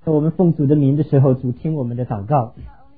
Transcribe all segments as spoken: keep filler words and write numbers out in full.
在我们奉主的名的时候，主听我们的祷告。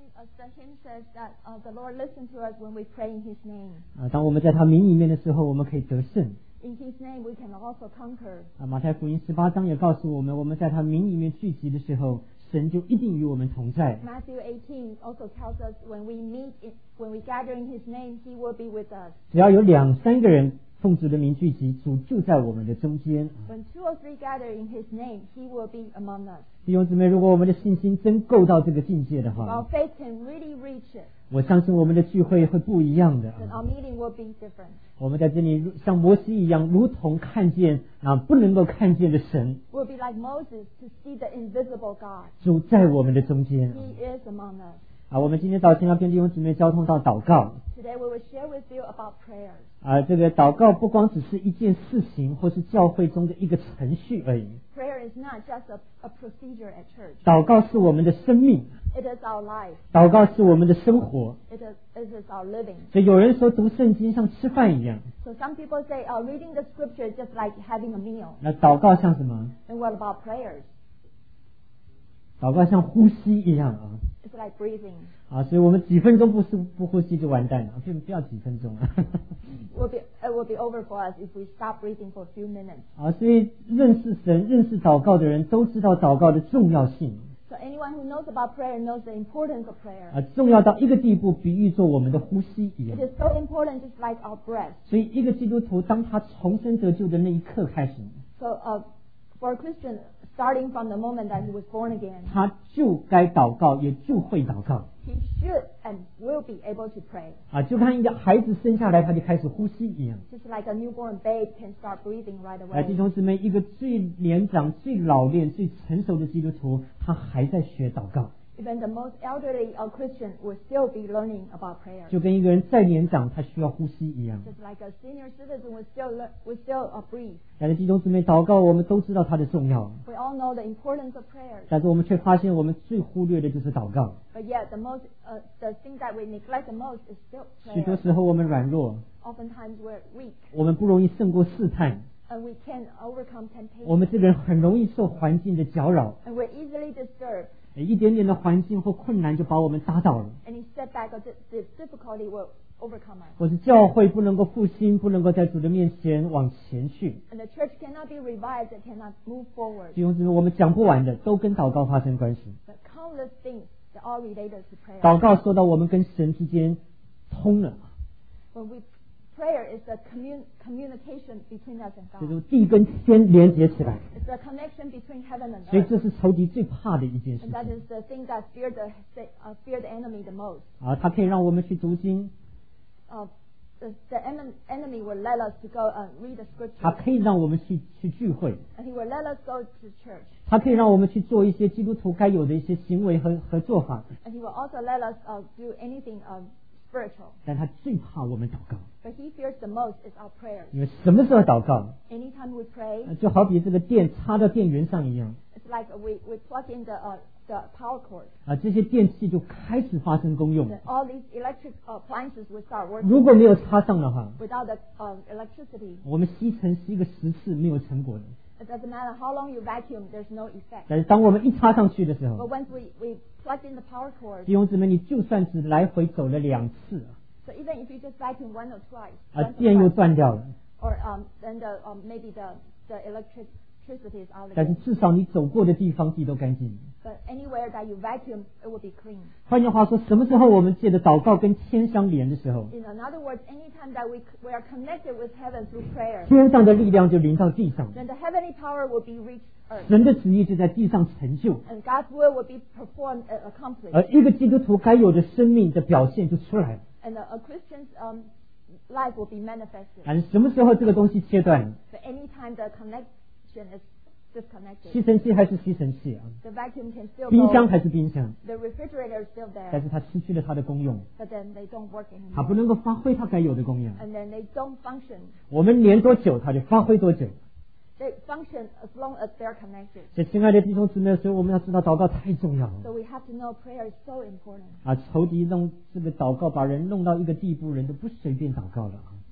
The Lord listens to us when we pray in His name. 啊，当我们在他名里面的时候，我们可以得胜。 In His name, we can also conquer. 啊，马太福音十八章也告诉我们，我们在他名里面聚集的时候，神就一定与我们同在。 Matthew eighteen also tells us when we meet, in, when we gather in His name, He will be with us. 只要有两三个人奉主的名聚集，主就在我们的中间。 When two or three gather in His name, He will be among us. 弟兄姊妹，如果我们的信心真够到这个境界的 If our 话， faith can really reach it, 我相信我们的聚会会不一样的。 then our meeting will be different. 我们在这里像摩西一样，如同看见啊不能够看见的神， We'll be like Moses to see the invisible God. 主在我们的中间。 He is among us. 啊，我们今天早晨要跟弟兄姊妹交通到祷告。 Today we will share with you about prayers. 啊，这个祷告不光只是一件事情，或是教会中的一个程序而已。 Prayer is not just a, a procedure at church. 祷告是我们的生命， It is our life. 祷告是我们的生活。 It is, it is our living. 所以有人说读圣经像吃饭一样， So some people say, oh, reading the scripture is just like having a meal. 那祷告像什么？ And what about prayers? 祷告像呼吸一样啊！ It's like breathing. 啊，所以我们几分钟不是不呼吸就完蛋了，不不要几分钟啊！ Will be, it will be over for us if we stop breathing for a few minutes. 啊，所以认识神、认识祷告的人都知道祷告的重要性 So anyone who knows about prayer knows the importance of prayer. 啊，重要到一个地步，比喻作我们的呼吸一样 It。is so important, just like our breath. 所以一个基督徒当他重生得救的那一刻开始， So uh, for a Christian, starting from the moment that he was born again, 他就该祷告，也就会祷告 he should and will be able to pray. 啊，就看一个孩子生下来他就开始呼吸一样。 Just like a newborn babe can start breathing right 来， away. 弟兄姊妹，一个最年长、最老练、最成熟的基督徒，他还在学祷告， Even the most elderly or Christian will still be learning about prayer. 就跟一个人再年长，他需要呼吸一样。 Just like a senior citizen will still learn, will still uh, breathe. 来的弟兄姊妹，祷告我们都知道它的重要， We all know the importance of prayers. 但是我们却发现我们最忽略的就是祷告。 But yet the most, uh, the thing that we neglect the most is still 许多 prayer. 时候我们软弱， Oftentimes we're weak 我们不容易胜过试探， and we can't overcome 我 temptation. 们这个人很容易受环境的搅扰， And we're easily disturbed. 一点点的环境或困难就把我们打倒了， Any setback or di- di- difficulty will overcome us. 或是教会不能够复兴，不能够在主的面前往前去。 And the church cannot be revived, it cannot move forward. 弟兄姊妹，我们讲不完的，都跟祷告发生关系。 But countless things, they're all related to prayer. 祷告说到我们跟神之间通了， When we prayer is the commun- communication between us and 就是 God. 地跟天连接起来， It's the connection between heaven and 所以 earth. 这是仇敌最怕的一件事 And that 情 is the thing that fear the uh, fear the enemy the most. 啊！它可以让我们去读经， Uh, the the en- enemy will let us to go and read the 它 scripture, 可以让我们去去聚会， and he will let us go to church, 它可以让我们去做一些基督徒该有的一些行为和和做法， and he will also let us uh, do anything um, spiritual. 但他最怕我们祷告， But he fears the most is our prayers. 因为什么时候祷告， Anytime we pray, 呃就好比这个电插到电源上一样 it's like we, we plug in the uh, the power cord. 啊，这些电器就开始发生功用。 Then all these electric appliances will start 如 working. 果没有插上的话， Without the um, electricity, 我们吸尘是一个十次没有成果的。 it doesn't matter how long you vacuum, there's no effect. 但是当我们一插上去的时 But 候， once we, we plug in the power cord, 弟兄姊妹，你就算只来回走了两次 so even if you just vacuum one or twice, 啊， once or 电又 twice, 断掉了， or um, then the um, maybe the the electricity is out 但是 again. 至少你走过的地方地都干净。 But anywhere that you vacuum, it will be clean. 换句话说，什么时候我们借着祷告跟天相连的时候， In other words, anytime that we we are connected with heaven through prayer, 天上的力量就临到地上， then the heavenly power will be reached earth, 神的旨意就在地上成就， and God's will will be performed and accomplished. 而一个基督徒该有的生命的表现就出来了。 And a, a Christian's um, life will be manifested. 但是什么时候这个东西切断了？ But anytime the connection is disconnected, 吸尘器还是吸尘器啊， the vacuum can still 冰箱 go, 还是冰箱， the refrigerator is still 但 there, 是它失去了它的功用， but then they don't work 它不 anymore. 能够发挥它该有的功用。 And then they don't function. 我们连多久，它就发挥多久。 They function as long as they're connected. 所以，亲爱的弟兄姊妹，所以我们要知道祷告太重要了 So we have to know prayer is so important. 啊！仇敌弄这个祷告，把人弄到一个地步，人都不随便祷告了啊！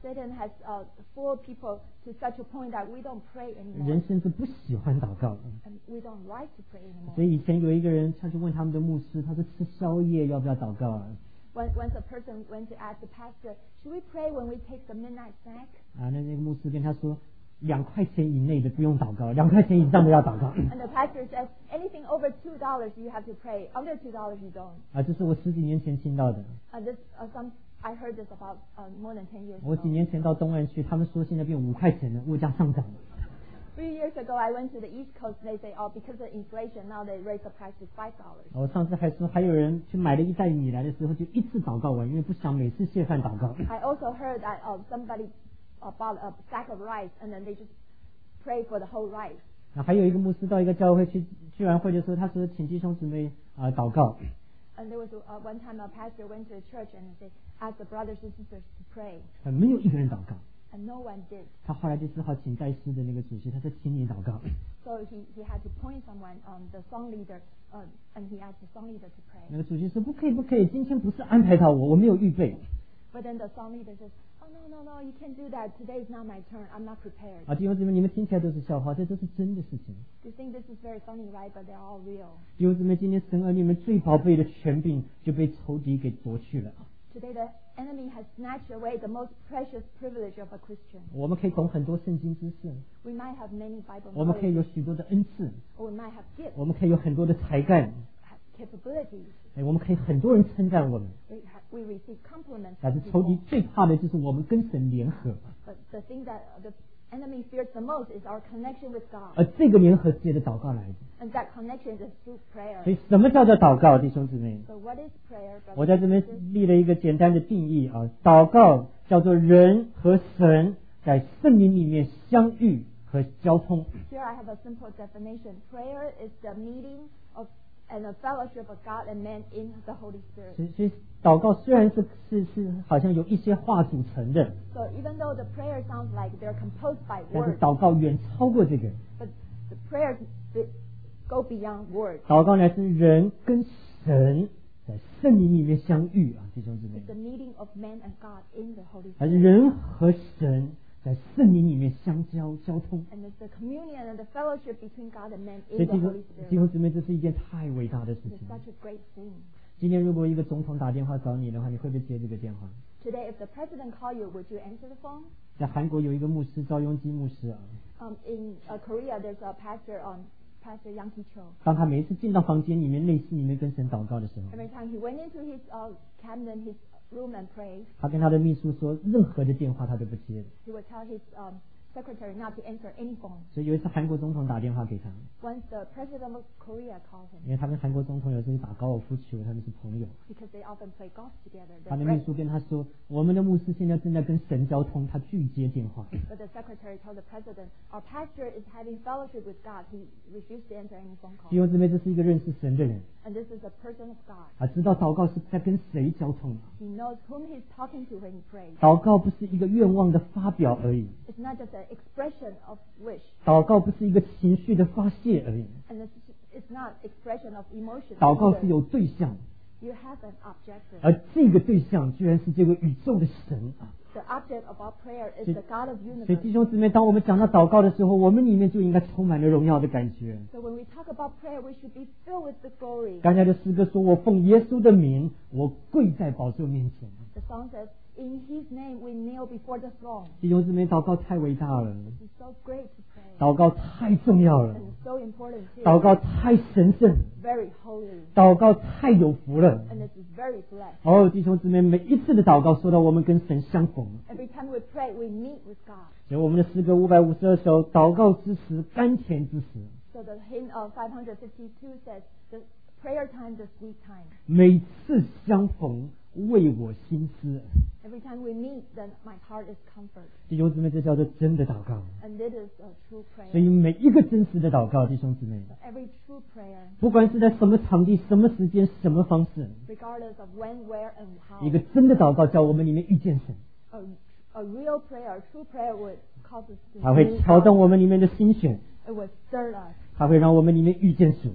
Satan has uh, fooled people to such a point that we don't pray 人 anymore. 甚至不喜欢祷告。 And we don't like to pray 所以 anymore. 以前有一个人，他就问他们的牧师，他说吃宵夜要不要祷告啊？ When, once a person went to ask the pastor, should we pray when we take the midnight snack? 啊，那那个牧师跟他说，两块钱以内的不用祷告，两块钱以上的要祷告。 And the pastor says, anything over two dollars you have to pray. Under two dollars you don't. 啊，这是我十几年前听到的。 Uh, this, uh, some, I heard this about uh, more than ten years 我几 ago. 年前到东岸去，他们说现在变五块钱了，物价上涨了。 Three years ago, I went to the East Coast. They say, oh, because of inflation, now they raise the price to five dollars. 我上次还说，还有人去买了一袋米来的时候，就一次祷告完，因为不想每次谢饭祷告。 I also heard that uh, somebody uh, bought a sack of rice and then they just pray for the whole rice. 啊，还有一个牧师到一个教会去聚完会的时候，他说请弟兄姊妹啊、祷告。 And there was uh, one time a pastor went to a church and they asked the brothers and sisters to pray, 啊，没有一个人祷告。 and no one did. 他后来就只好请带诗的那个主席，他说请你祷告。 So he, he had to point someone, um, the song leader, uh, and he asked the song leader to pray. 那个主席说不可以不可以，今天不是安排到我，我没有预备。 But then the song leader says, oh, no, no, no, you can't do that. Today is not my turn. I'm not prepared. 啊，弟兄姊妹，你们听起来都是笑话，这都是真的事情。 You think this is very funny, right? But they're all real. 弟兄姊妹，今天神儿女们最宝贝的权柄就被仇敌给夺去了。 Today the enemy has snatched away the most precious privilege of a Christian. 我们可以懂很多圣经知识， We might have many Bible 我们可以 knowledge, 有许多的恩赐， or we might have gifts, 我们可以有很多的才干， have capabilities. 哎，我们可以很多人称赞我们。 We, ha- we receive compliments 但 from 是仇敌 people. 最怕的就是我们跟神联合， But the thing that the enemy fears the most is our connection with God. 而这个联合是借着祷告来的。 And that connection is through prayer. 所以什么叫做祷告，弟兄姊妹？ So what is prayer, 我 brothers 在这 and 边 sisters? 立了一个简单的定义啊，祷告叫做人和神在圣灵里面相遇和交通。 Here I have a simple definition. Prayer is the meeting of and a fellowship of God and man in the Holy Spirit. 所以所以祷告虽然是是是好像有一些话组成的， So even though the prayer sounds like they're composed by 但是 words, 祷告远超过这个。 but the prayers be- go beyond words. 祷告乃是人跟神在圣灵里面相遇啊，弟兄姊妹 It's，the meeting of man and God in the Holy 还是 Spirit. 人和神在圣灵里面相交交通。 And it's the communion and the fellowship between God and man 所以 in the 弟兄 Holy 弟 Spirit. 兄姊妹，这是一件太伟大的事 It's 情。 such a great thing. 今天如果一个总统打电话找你的话，你会不会接这个电话？ Today, if the president call you, would you answer the phone? 在韩国有一个牧师赵雍基牧师啊， Um, in uh, Korea, there's a pastor, um, Pastor Yang Ki-cho. 当他每一次进到房间里面、内室里面跟神祷告的时候， Every time he went into his uh, cabinet, his room and prayed, 他跟他的秘书说，任何的电话他都不接。 he would tell his um, secretary not to answer any phone. 所以有一次韩国总统打电话给他， Once the president of Korea called 因 him, 为他跟韩国总统有时候打高尔夫球，他们是朋友。 because they often play golf together. 他 They're 的秘 friends. 书跟他说，我们的牧师现在正在跟神交通，他拒接电话。 But the secretary told the president, our pastor is having fellowship with God. He refused to answer any phone 弟 call. 兄姊妹，这是一个认识神的人， And this is a person of God. 他知道祷告是在跟谁交通。 He knows whom he's talking to when he prays. 祷告不是一个愿望的发表而已， It's not just an expression of wish. 祷告不是一个情绪的发泄而已， And it's, it's not expression of emotion. 祷告 either. 是有对象， You have an objective. 而这个对象居然是这个宇宙的神啊！ The object of our prayer is So- the God of 所以 universe. 弟兄姊妹，当我们讲到祷告的时候，我们里面就应该充满了荣耀的感觉。 So when we talk about prayer, we should be filled with the glory. 刚才的诗歌说：“我奉耶稣的名，我跪在宝座面前。 The song says, in his name we kneel before the throne. ” 弟兄姊妹，祷告太伟大了， It's so great to pray. 祷告太重要了， And it's so important too. 祷告太神圣， Very holy. 祷告太有福了。 And this is very blessed. 哦，弟兄姊妹，每一次的祷告，说到我们跟神相逢。 Every time we pray, we meet with God. 所以我们的诗歌五百五十二首，祷告之时，甘甜之时。 So the hymn of five fifty-two says, the prayer time, the sweet time. 每次相逢，为我心思。 Every time we meet, then my heart is comfort. 弟兄姊妹，这叫做真的祷告。 And this is a true 所以 prayer. 每一个真实的祷告，弟兄姊妹， Every true prayer, 不管是在什么场地、什么时间、什么方式， regardless of when, where, and how. 一个真的祷告叫我们里面遇见神， A, a real prayer, a true prayer would cause us to 它会 meet 挑动 God. 我们里面的心弦， It would stir us 它会让我们里面遇见主。 so that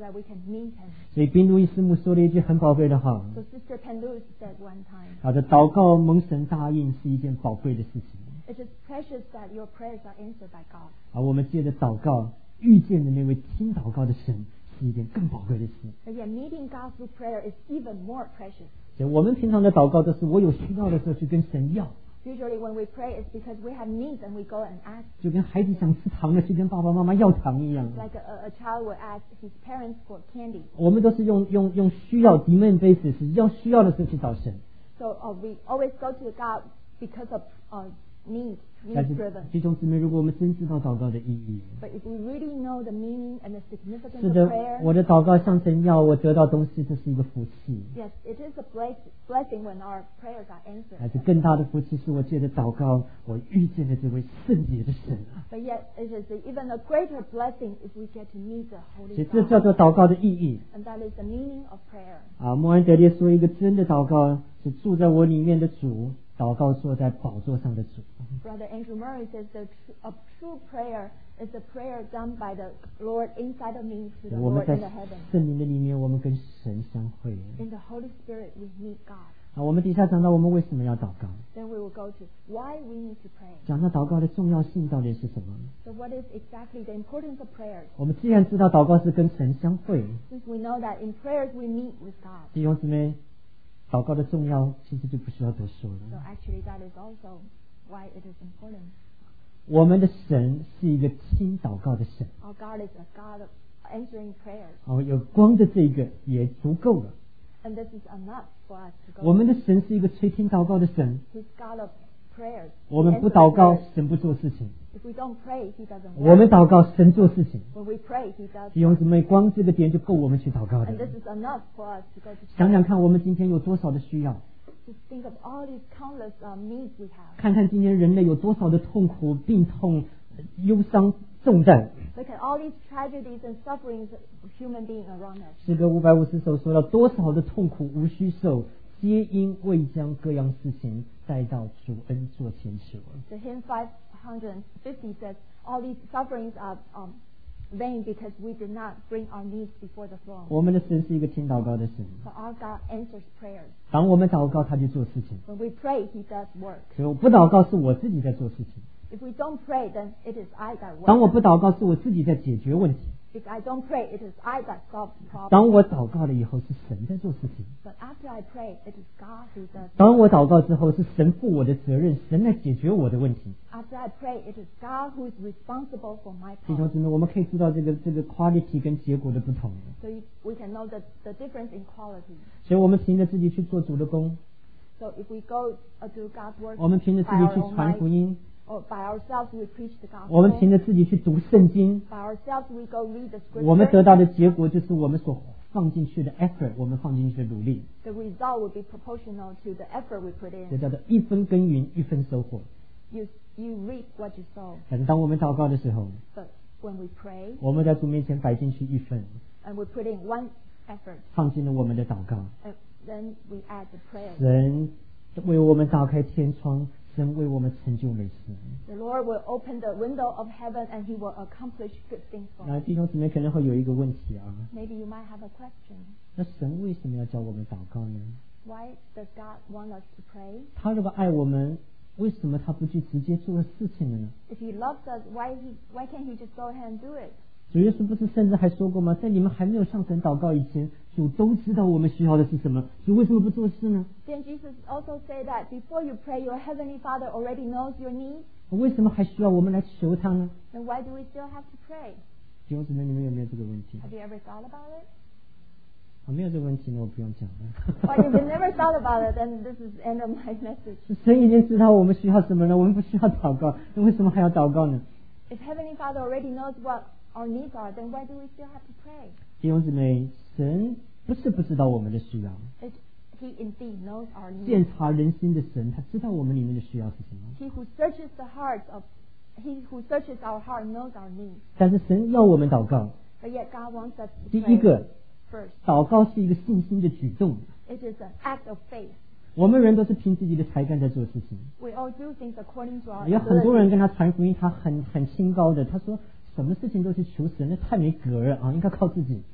that we can meet Him. 所以宾路易师母说了一句很宝贵的话， So Sister Penrose said one time, 他的祷告蒙神答应是一件宝贵的事情。 it is precious that your prayers are answered by God. 而我们借着祷告遇见的那位听祷告的神，是一件更宝贵的事。 But yet meeting God through prayer is even more precious. 所以我们平常的祷告都是我有需要的时候去跟神要， Usually when we pray, it's because we have needs and we go and ask. 就跟孩子想吃糖了去跟爸爸妈妈要糖一样。 Like a, a child would ask his parents for candy. 我们都是用用用需要 demand basis， 是要需要的时候去找神。 So uh, we always go to God because of uh, need, 但 need 是 driven. 弟兄姊妹，如果我们真知道祷告的意义， But if we really know the meaning and the significance 是 of 的， prayer, 我的祷告向神要，我得到东西，这是一个福气。 yes, it is a bless, blessing when our prayers are 还 answered. 是更大的福气，是我借着祷告，我遇见了这位圣洁的神啊！ But yet it is even a greater blessing if we get to meet the 所 Holy 以这叫 God. 做祷告的意义 And that is the meaning of prayer. 啊！莫安德烈说，一个真的祷告是住在我里面的主，祷告坐在宝座上的主。 Brother Andrew Murray says that a true prayer is a prayer done by the Lord inside of me to the 我们 Lord 在 in the heaven. 圣灵的里面，我们跟神相会 In the Holy Spirit we meet God. 啊！我们底下讲到我们为什么要祷告， Then we will go to why we need to pray. 讲到祷告的重要性到底是什么？ So what is exactly the importance of prayers? 我们既然知道祷告是跟神相会， Since we know that in prayers we meet with God. 弟兄姊妹，祷告的重要其实就不需要多说 So 了。 actually that is also why it is important. 我们的神是一个听祷告的神。 Our God is a God of answering prayers. 哦，有光的这个也足够了。 And this is enough for us to go. 我们的神是一个垂听祷告的神， He's God of prayers. 我们 He 不 answers 祷告 prayers. 神不做事情， If we don't pray, He doesn't 我们 work. 祷告神做事情。 When we pray, He does. 弟兄姊妹，光这个点就够我们去祷告 And 的 this。is enough for us to go to 想 prayer. 想看，我们今天有多少的需要？ Just think of all these countless uh, needs we have. 看看今天人类有多少的痛苦、病痛、忧伤、重担。 Look at all these tragedies and sufferings of human beings around us. 诗歌五百五十首说了多少的痛苦无需受，皆因未将各样事情带到主恩座前求。 The hymn five fifty says, all these sufferings are um, vain because we did not bring our needs before the throne. 我们的神是一个听祷告的神， For our God answers prayers. 当我们祷告，他就做事情。 When we pray, He does work. 所以我不祷告是我自己在做事情， If we don't pray, then it is I that 当我 works. 不祷告是我自己在解决问题， If I don't pray, it is I that solves 当 problems. 我祷告了以后是神在做事情， But after I pray, it is God who does. 当我祷告之后是神负我的责任，神来解决我的问题。 After I pray, it is God who is responsible for my 弟兄 problems. 姊妹，我们可以知道这个这个 quality 跟结果的不同， So you, we can know the, the difference in quality. 所以我们凭着自己去做主的工， So if we go uh, do God's work 我们凭着自 by 己 our 去 own 传福 might, 音， or by ourselves we preach the 我们 gospel, 凭着自己去读圣经， by ourselves we go read the 我们得 scripture, 到的结果就是我们所放进去的 effort， 我们放进去的努力， the result will be proportional to the effort we put 这 in. 叫做一分耕耘一分收获。 You, you reap what you sow. 但是当我们祷告的时候， But when we pray 我们在主面前摆进去一份， and we put in one effort, 放进了我们的祷告， and then we add the prayer. 神为我们打开天窗，神为我们成就美事。 The Lord will open the window of heaven and He will accomplish good things for 那 us. 弟兄姊妹可能会有一个问题啊， Maybe you might have a question. 那神为什么要教我们祷告呢？ Why does God want us to pray? 他如果爱我们，为什么他不去直接做事情呢？ If He loves us, why he why can't He just go ahead and do it? 主耶稣不是甚至还说过吗？在你们还没有向神祷告以前，主都知道我们需要的是什么，主为什么不做事呢？ Then Jesus also said that before you pray, your heavenly Father already knows your needs. 为什么还需要我们来求他呢？ Then why do we still have to pray? 弟兄姊妹，你们有没有这个问题？ Have you ever thought about it? 我、没有这个问题呢，我不用讲了。 Well, if you never thought about it, then this is the end of my message. 神已经知道我们需要什么了，我们不需要祷告，那为什么还要祷告呢？ If heavenly Father already knows what our needs are, then why do we still have to pray? 弟兄姊妹，神不是不知道我们的需要， It, he indeed knows our 鉴 needs. 察人心的神，他知道我们里面的需要是什么。 He who searches the hearts of He who searches our heart knows our needs. 但是神要我们祷告， But yet God wants us to 第一 pray 个， first. 祷告是一个信心的举动。 It is an act of faith. 我们人都是凭自己的才干在做事情。 We all do things according to our 有很多人 ability. 跟他传福音，他很很清高的，他说什么事情都是求神，那太没格了啊，应该靠自己。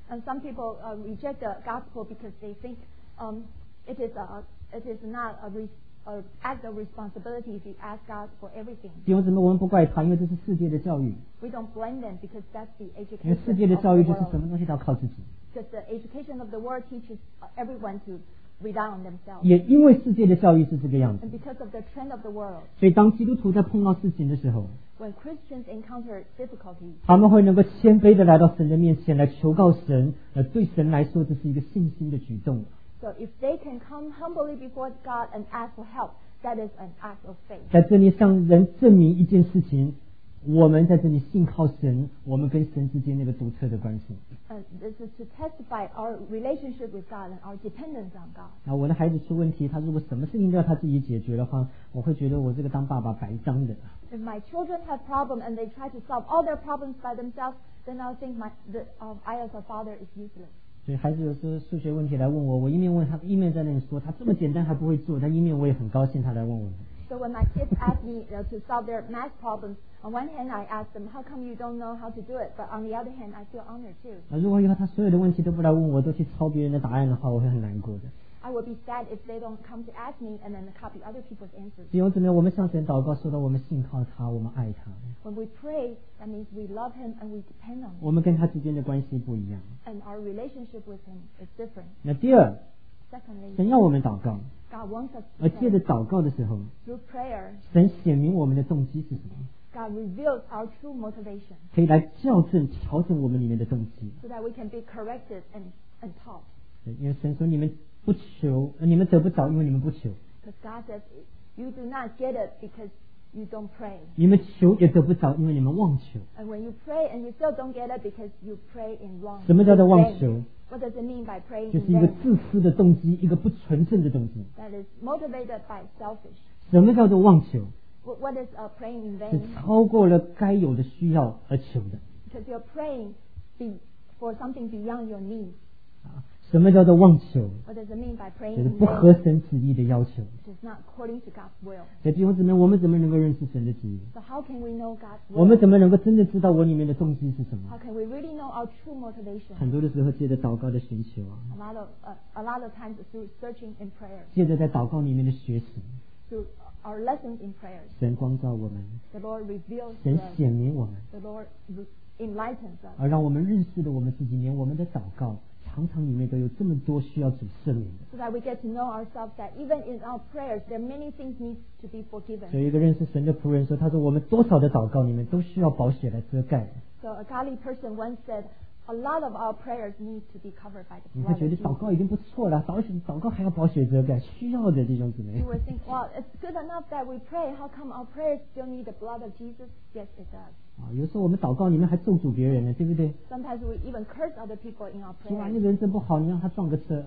And some people uh, reject the gospel because they think um, it is a, it is not a, re, a act of responsibility if you ask God for everything. 弟兄姊妹，我们不怪他，因为这是世界的教育。 We don't blame them because that's the 因为 education 世界的 of 教 the 育就是什 world. 么东西都要靠自己。 Because the education of the world teaches everyone to rely on themselves. 也因为世界的教育是这个样子， And because of the trend of the world, 所以当基督徒在碰到事情的时候， when Christians encounter difficulties, 他们会能够谦卑的来到神的面前来求告神。呃，对神来说，这是一个信心的举动。 so if they can come humbly before God and ask for help, that is an act of faith. 在这里向人证明一件事情，我们在这里信靠神，我们跟神之间那个独特的关系。 And this is to testify our relationship with God and our dependence on God. 那我的孩子出问题，他如果什么事情都要他自己解决的话，我会觉得我这个当爸爸白当的。 If my children have problems and they try to solve all their problems by themselves, then I'll think my, the, uh, I as a father is useless. 所以孩子有时候数学问题来问我，我一面问他，一面在那里说他这么简单还不会做，但一面我也很高兴他来问我。 So when my kids ask me uh, to solve their math problems, on one hand I ask them, how come you don't know how to do it? But on the other hand, I feel honored too. 啊，如果以后他所有的问题都不来问我，都去抄别人的答案的话，我会很难过的。 I would be sad if they don't come to ask me and then copy other people's answers. 弟兄姊妹，我们向神祷告，说到我们信靠他，我们爱他， When we pray, that means we love Him and we depend on Him. 我们跟他之间的关系不一样。 And our relationship with Him is different. 那第二， Secondly, 神要我们祷告， God wants us 而 to 借着 pray. 祷告的时候， Through prayer, 神显明我们的动机是什么， God reveals our true motivation 可以来校正、调整我们里面的动机。 so that we can be corrected and, and taught. 对，因为神说你们不求，呃你们得不着，因为你们不求； Because God says, you do not get it because you don't pray. 你们求也得不着，因为你们妄求。 And when you pray and you still don't get it because you pray in wrong. 什么叫做 in 妄 vain. 求？ What does it mean by praying 就 in 是一个 vain? 自私的动机，一个不纯正的动机。 That is motivated by selfish. 什么叫做妄求？ What, what is uh, praying in 是 vain? 超过了该有的需要而求的。 Because you're praying be, for something beyond your needs. 啊，什么叫做妄求？ What does it mean by praying 就是 in 不合 vain? 神旨意的要求。 It is not according to God's will. 所以弟兄姊妹，我们怎么能够认识神的旨意？ So how can we know God's 我们 will? 怎么能够真的知道我里面的动机是什 How 么？ can we really know our true motivation? 很多的时候，借着祷告的寻求啊， A lot of uh, a lot of times through searching in prayer, 借着在祷告里面的学习， through our lessons in prayers, 神光照我们， the Lord reveals to 神 us, 显明我们， the Lord re- enlightens us, 而让我们认识了我们自己，连我们的祷告常常里面都有这么多需要主赦免的。 so that we get to know ourselves that even in our prayers, there are many things need to be 所 forgiven. 以一个认识神的仆人说：“他说我们多少的祷告里面都需要宝血来遮盖。 So a godly person once said, a lot of our prayers need to be covered by ” 你 the 会 blood 觉 of 得祷 Jesus. 告已经不错了，祷血祷告还要宝血遮盖，需要的弟兄姊妹 You。would think, well, it's good enough that we pray. How come our prayers still need the blood of Jesus? Yes, it does. 啊，有时候我们祷告里面还咒诅别人呢，对不对？ Sometimes we even curse other people in our 主啊，那 prayers. 个人真不好，你让他撞个车，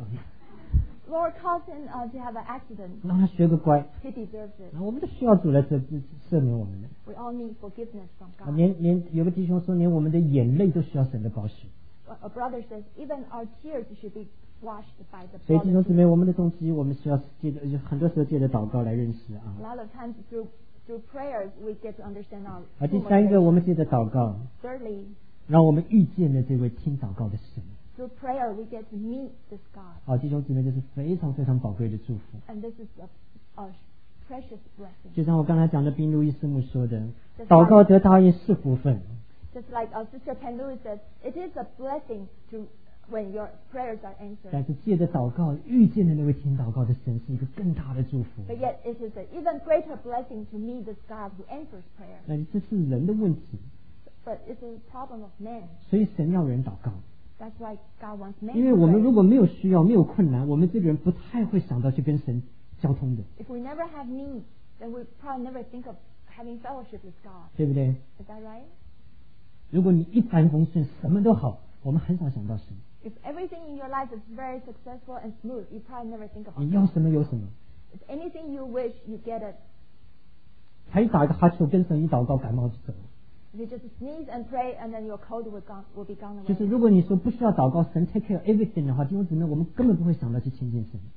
Lord caused him uh, to have an accident. 让他学个乖。 He deserves it. 啊，我们都需要主来赦赦免我们的。 We all need forgiveness from 啊， God. 连连有个弟兄说，连我们的眼泪都需要神的宝血。 A brother says, even our tears should be washed by the 所以 blood 弟 of 兄姊妹， Jesus. 我们的动机，我们需要借着很多时候借着祷告来认识 A 啊。 lot of times through through prayers, we get to understand our 啊， true 第三个，我 motivation. 们借着祷告， Thirdly, 让我们遇见了这位听祷告的神。 through prayer, we get to meet this God. 好，弟兄姊妹，这是非常非常宝贵的祝福。 And this is a, a precious blessing. 就像我刚才讲的，宾路易师母说的，祷告得答应是福分。 Just like our sister Pen Lewis says, it is a blessing to when your prayers are answered. 但是借着祷告遇见的那位听祷告的神，是一个更大的祝福。 But yet it is an even greater blessing to meet this God who answers prayer. 那这是人的问题， But it's a problem of man. 所以神要人祷告。 That's why God wants man 因为 to 我们 pray. 如果没有需要、没有困难，我们这个人不太会想到去跟神交通的， If we never have need, then we probably never think of having fellowship with God. 对不对？ Is that right? 如果你一帆风顺，什么都好，我们很少想到神。 If everything in your life is very successful and smooth, you probably never think about 你 God. 要什么有什么， If anything you wish, you get it. 才一打个哈欠，跟神一祷告，感冒就走了。 If you just sneeze and pray, and then your cold will, gone, will be gone 就是 away. 如果你说不需要祷告，神 take care of everything 的话，弟兄姊妹，我们根本不会想到去亲近神。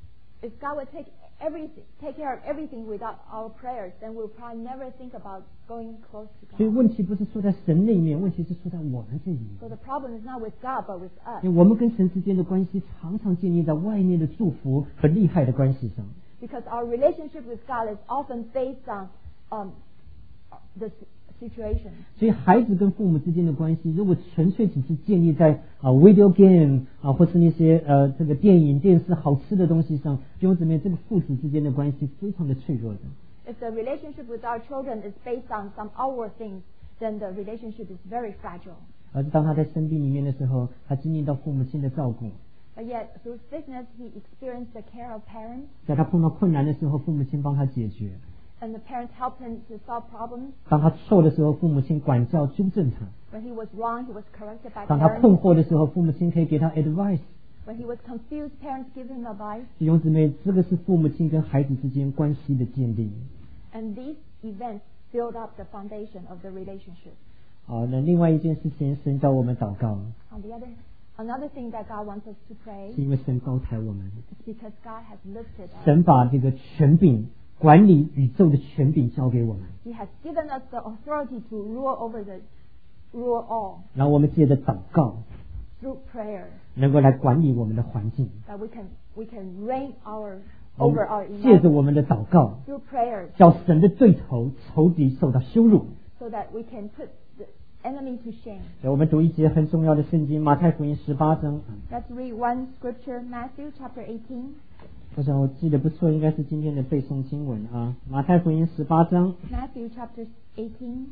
if God would take everything, take care of everything without our prayers, then we'll probably never think about going close to 所以 God. 问题不是出在神那一面，问题是出在我们这一面。 So the problem is not with God, but with us. 因为我们跟神之间的关系常常建立在外面的祝福和厉害的关系上。 Because our relationship with God is often based on um, the situation. 所以孩子跟父母之间的关系，如果纯粹只是建立在啊 video game 啊，或是那些呃这个电影、电视好吃的东西上，弟兄姊妹，这个父子之间的关系非常的脆弱的。 If the relationship with our children is based on some outward things, then the relationship is very fragile. 而当他在生病里面的时候，他经历到父母亲的照顾； But yet, through sickness, he experienced the care of parents, 在他碰到困难的时候，父母亲帮他解决； and the parents helped him to solve problems. 当他错的时候，父母亲管教纠正他； When he was wrong, he was corrected by 当他困 parents. 惑的时候，父母亲可以给他 advice。 When he was confused, parents give him advice. 弟兄姊妹，这个是父母亲跟孩子之间关系的建立。 And these events build up the foundation of the relationship. 好，那另外一件事情，神叫我们祷告， On the other, another thing that God wants us to pray 是因为神高抬我们， is because God has lifted us. 神把这个权柄管理宇宙的权柄交给我们， He has given us the authority to rule over the rule all 然后我们借着祷告， through prayer, 能够来管理我们的环境。 that we can we can reign our 我 over 们 our 借着 environment 我们的祷告， through prayers, 叫神的对头仇敌受到羞辱。 so that we can put the enemy to shame. 所以我们读一节很重要的圣经，马太福音十八章。 Let's read one scripture, Matthew chapter eighteen. 我想我记得不错，应该是今天的背诵经文啊，马太福音十八章。 Matthew chapter eighteen.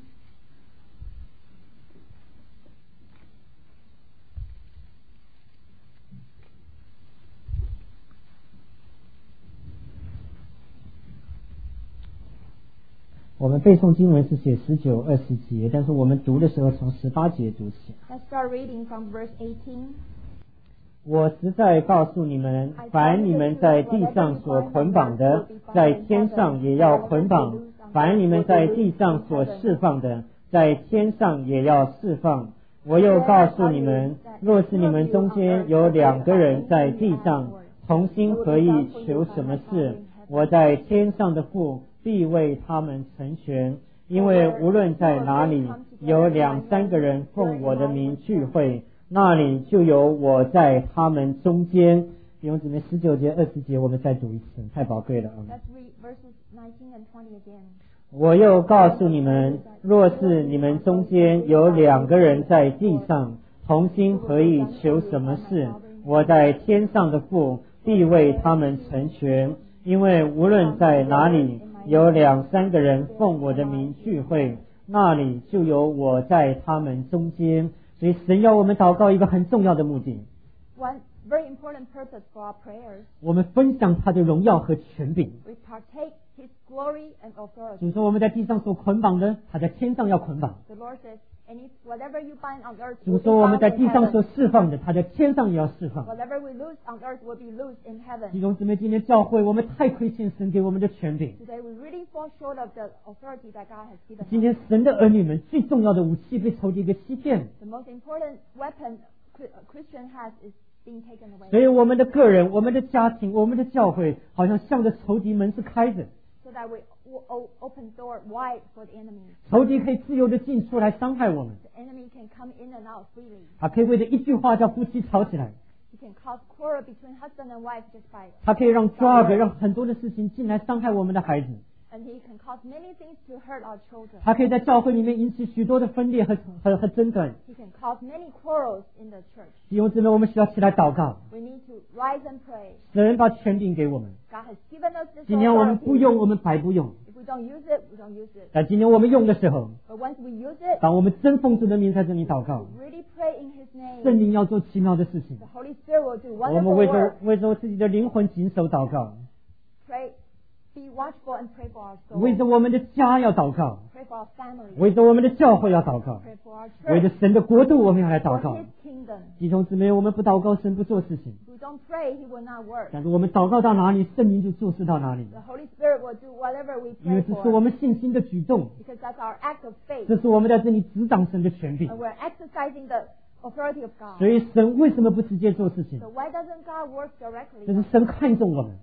我们背诵经文是写十九、二十节，但是我们读的时候从十八节读起。 Let's start reading from verse eighteen. 我实在告诉你们，凡你们在地上所捆绑的，在天上也要捆绑；凡你们在地上所释放的，在天上也要释放。我又告诉你们，若是你们中间有两个人在地上同心合意求什么事，我在天上的父必为他们成全。因为无论在哪里有两三个人奉我的名聚会，那里就有我在他们中间。弟兄姊妹，十九节、二十节我们再读一次，太宝贵了啊！ Let's read verses nineteen and twenty again. 我又告诉你们，若是你们中间有两个人在地上同心合意求什么事，我在天上的父必为他们成全。因为无论在哪里有两三个人奉我的名聚会，那里就有我在他们中间。所以神要我们祷告一个很重要的目的， One very important purpose for our prayers, 我们分享他的荣耀和权柄。 we partake His glory and authority. 主说我们在地上所捆绑的，他在天上要捆绑； The Lord says, "And if whatever you bind on earth 主 will be 说我们 bound 在 in 地上所 heaven, 释放的，他在天上也要释放。 whatever we loose on earth will be loosed in 弟 heaven." 兄姊妹，今天教会我们太亏欠神给我们的权柄。 Today we really fall short of the authority that God has given 今 us. 天神的儿女们最重要的武器被仇敌给欺骗， The most important weapon a Christian has is being taken 所 away. 以我们的个人、我们的家庭、我们的教会，好像向着仇敌门是开着， So that we o- o- open door wide for the enemy. 仇敌可以自由的进出来伤害我们。 The enemy can come in and out freely. 他可以为了一句话叫夫妻吵起来， He can cause quarrel between husband and wife just by, 他可以让 drug 让很多的事情进来伤害我们的孩子， and he can cause many things to hurt our children. 他可以在教会里面引起许多的分裂和和和争端。 He can cause many quarrels in the church. 弟兄姊妹，我们需要起来祷告， We need to rise and pray. 神把权柄给我们。 God has given us this 今天我们不 authority. 用，我们白不用。 If we don't use it, we don't use it. 但今天我们用的时候， But once we use it, 当我们真奉主的名在这里祷告， really pray in His name. 圣灵要做奇妙的事情。 The Holy Spirit will do 我们 wonderful 为着 work. 为着自己的灵魂谨守祷告， Pray, be watchful and pray for our soul. 为着我们的家要祷告， Pray for our family. 为着我们的教会要祷告， Pray for our 为 church. 着神的国度我们要来 For 祷告。 His kingdom. 弟兄姊妹，我们不祷告，神不做事情； If we don't pray, He will not work. 但是我们祷告到哪里，圣灵就做事到哪里， The Holy Spirit will do whatever we 因为 pray 这是我 for. 们信心的举动， Because that's our act of faith. 这是我们在这里执掌神的权柄。 And we're exercising the authority of God. 所以神为什么不直接做事情？ So why doesn't God work 这 directly? 是神看重我们， Because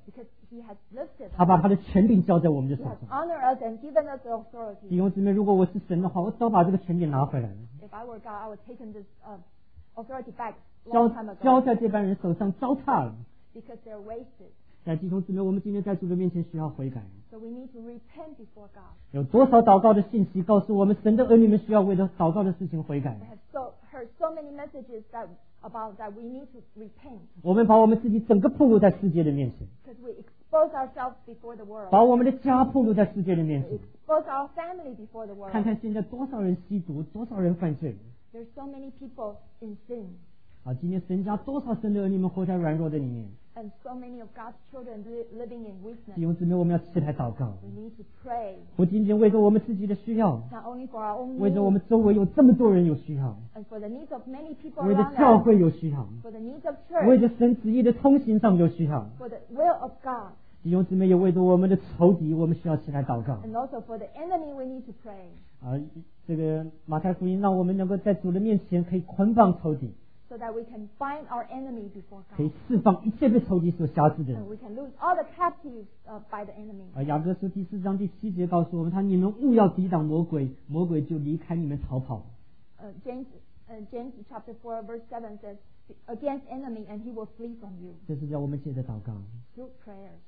He has lifted 他把 us. 他的权柄交在我们的 He 手 has 上。 honored us and given us the 弟 authority. 兄姊妹，如果我是神的话，我早把这个权柄拿回来了， If I were God, I would have taken this uh, authority back 交 long time 交 ago 在这帮人手上，糟蹋了。 because they're wasted. 但弟兄姊妹，我们今天在主的面前需要悔改。 So we need to repent before God. 有多少祷告的信息告诉我们，神的儿女们需要为了祷告的事情悔改 We？have so heard so many messages that about that we need to repent 我们把我们自己整个暴露在世界的面前， because we expose ourselves before the world. 把我们的家暴露在世界的面 We 前。 expose our family before the world. 看看现在多少人吸毒，多少人犯罪。 There's so many people in sin 啊，今天神家多少神的儿女们活在软弱的里面。 and so many of God's children li- living in 弟 weakness. 兄姊妹，我们要起来祷告， We need to pray 不仅仅为着我们自己的需要， not only for our own 为着我 needs 们周围有这么多人有需要， and for the needs of many people 为着 around 教 us, 会有需要， for the needs of 为 church, 着神旨意的通行上有需要。 for the will of God, 弟兄姊妹，也为着我们的仇敌，我们需要起来祷告。 and also for the enemy. We need to pray 啊，这个马太福音让我们能够在主的面前可以捆绑仇敌， so that we can bind our enemy before 可以 God 释放一切被仇敌所辖制的人 and。we can lose all the captives uh, by the enemy. 而雅各书第四章第七节告诉我们，他你们务要抵挡魔鬼，魔鬼就离开你们逃跑。 Uh, James, uh, James chapter four verse seven says, against enemy and he will flee from you 这是叫我们借着祷告。 through prayers.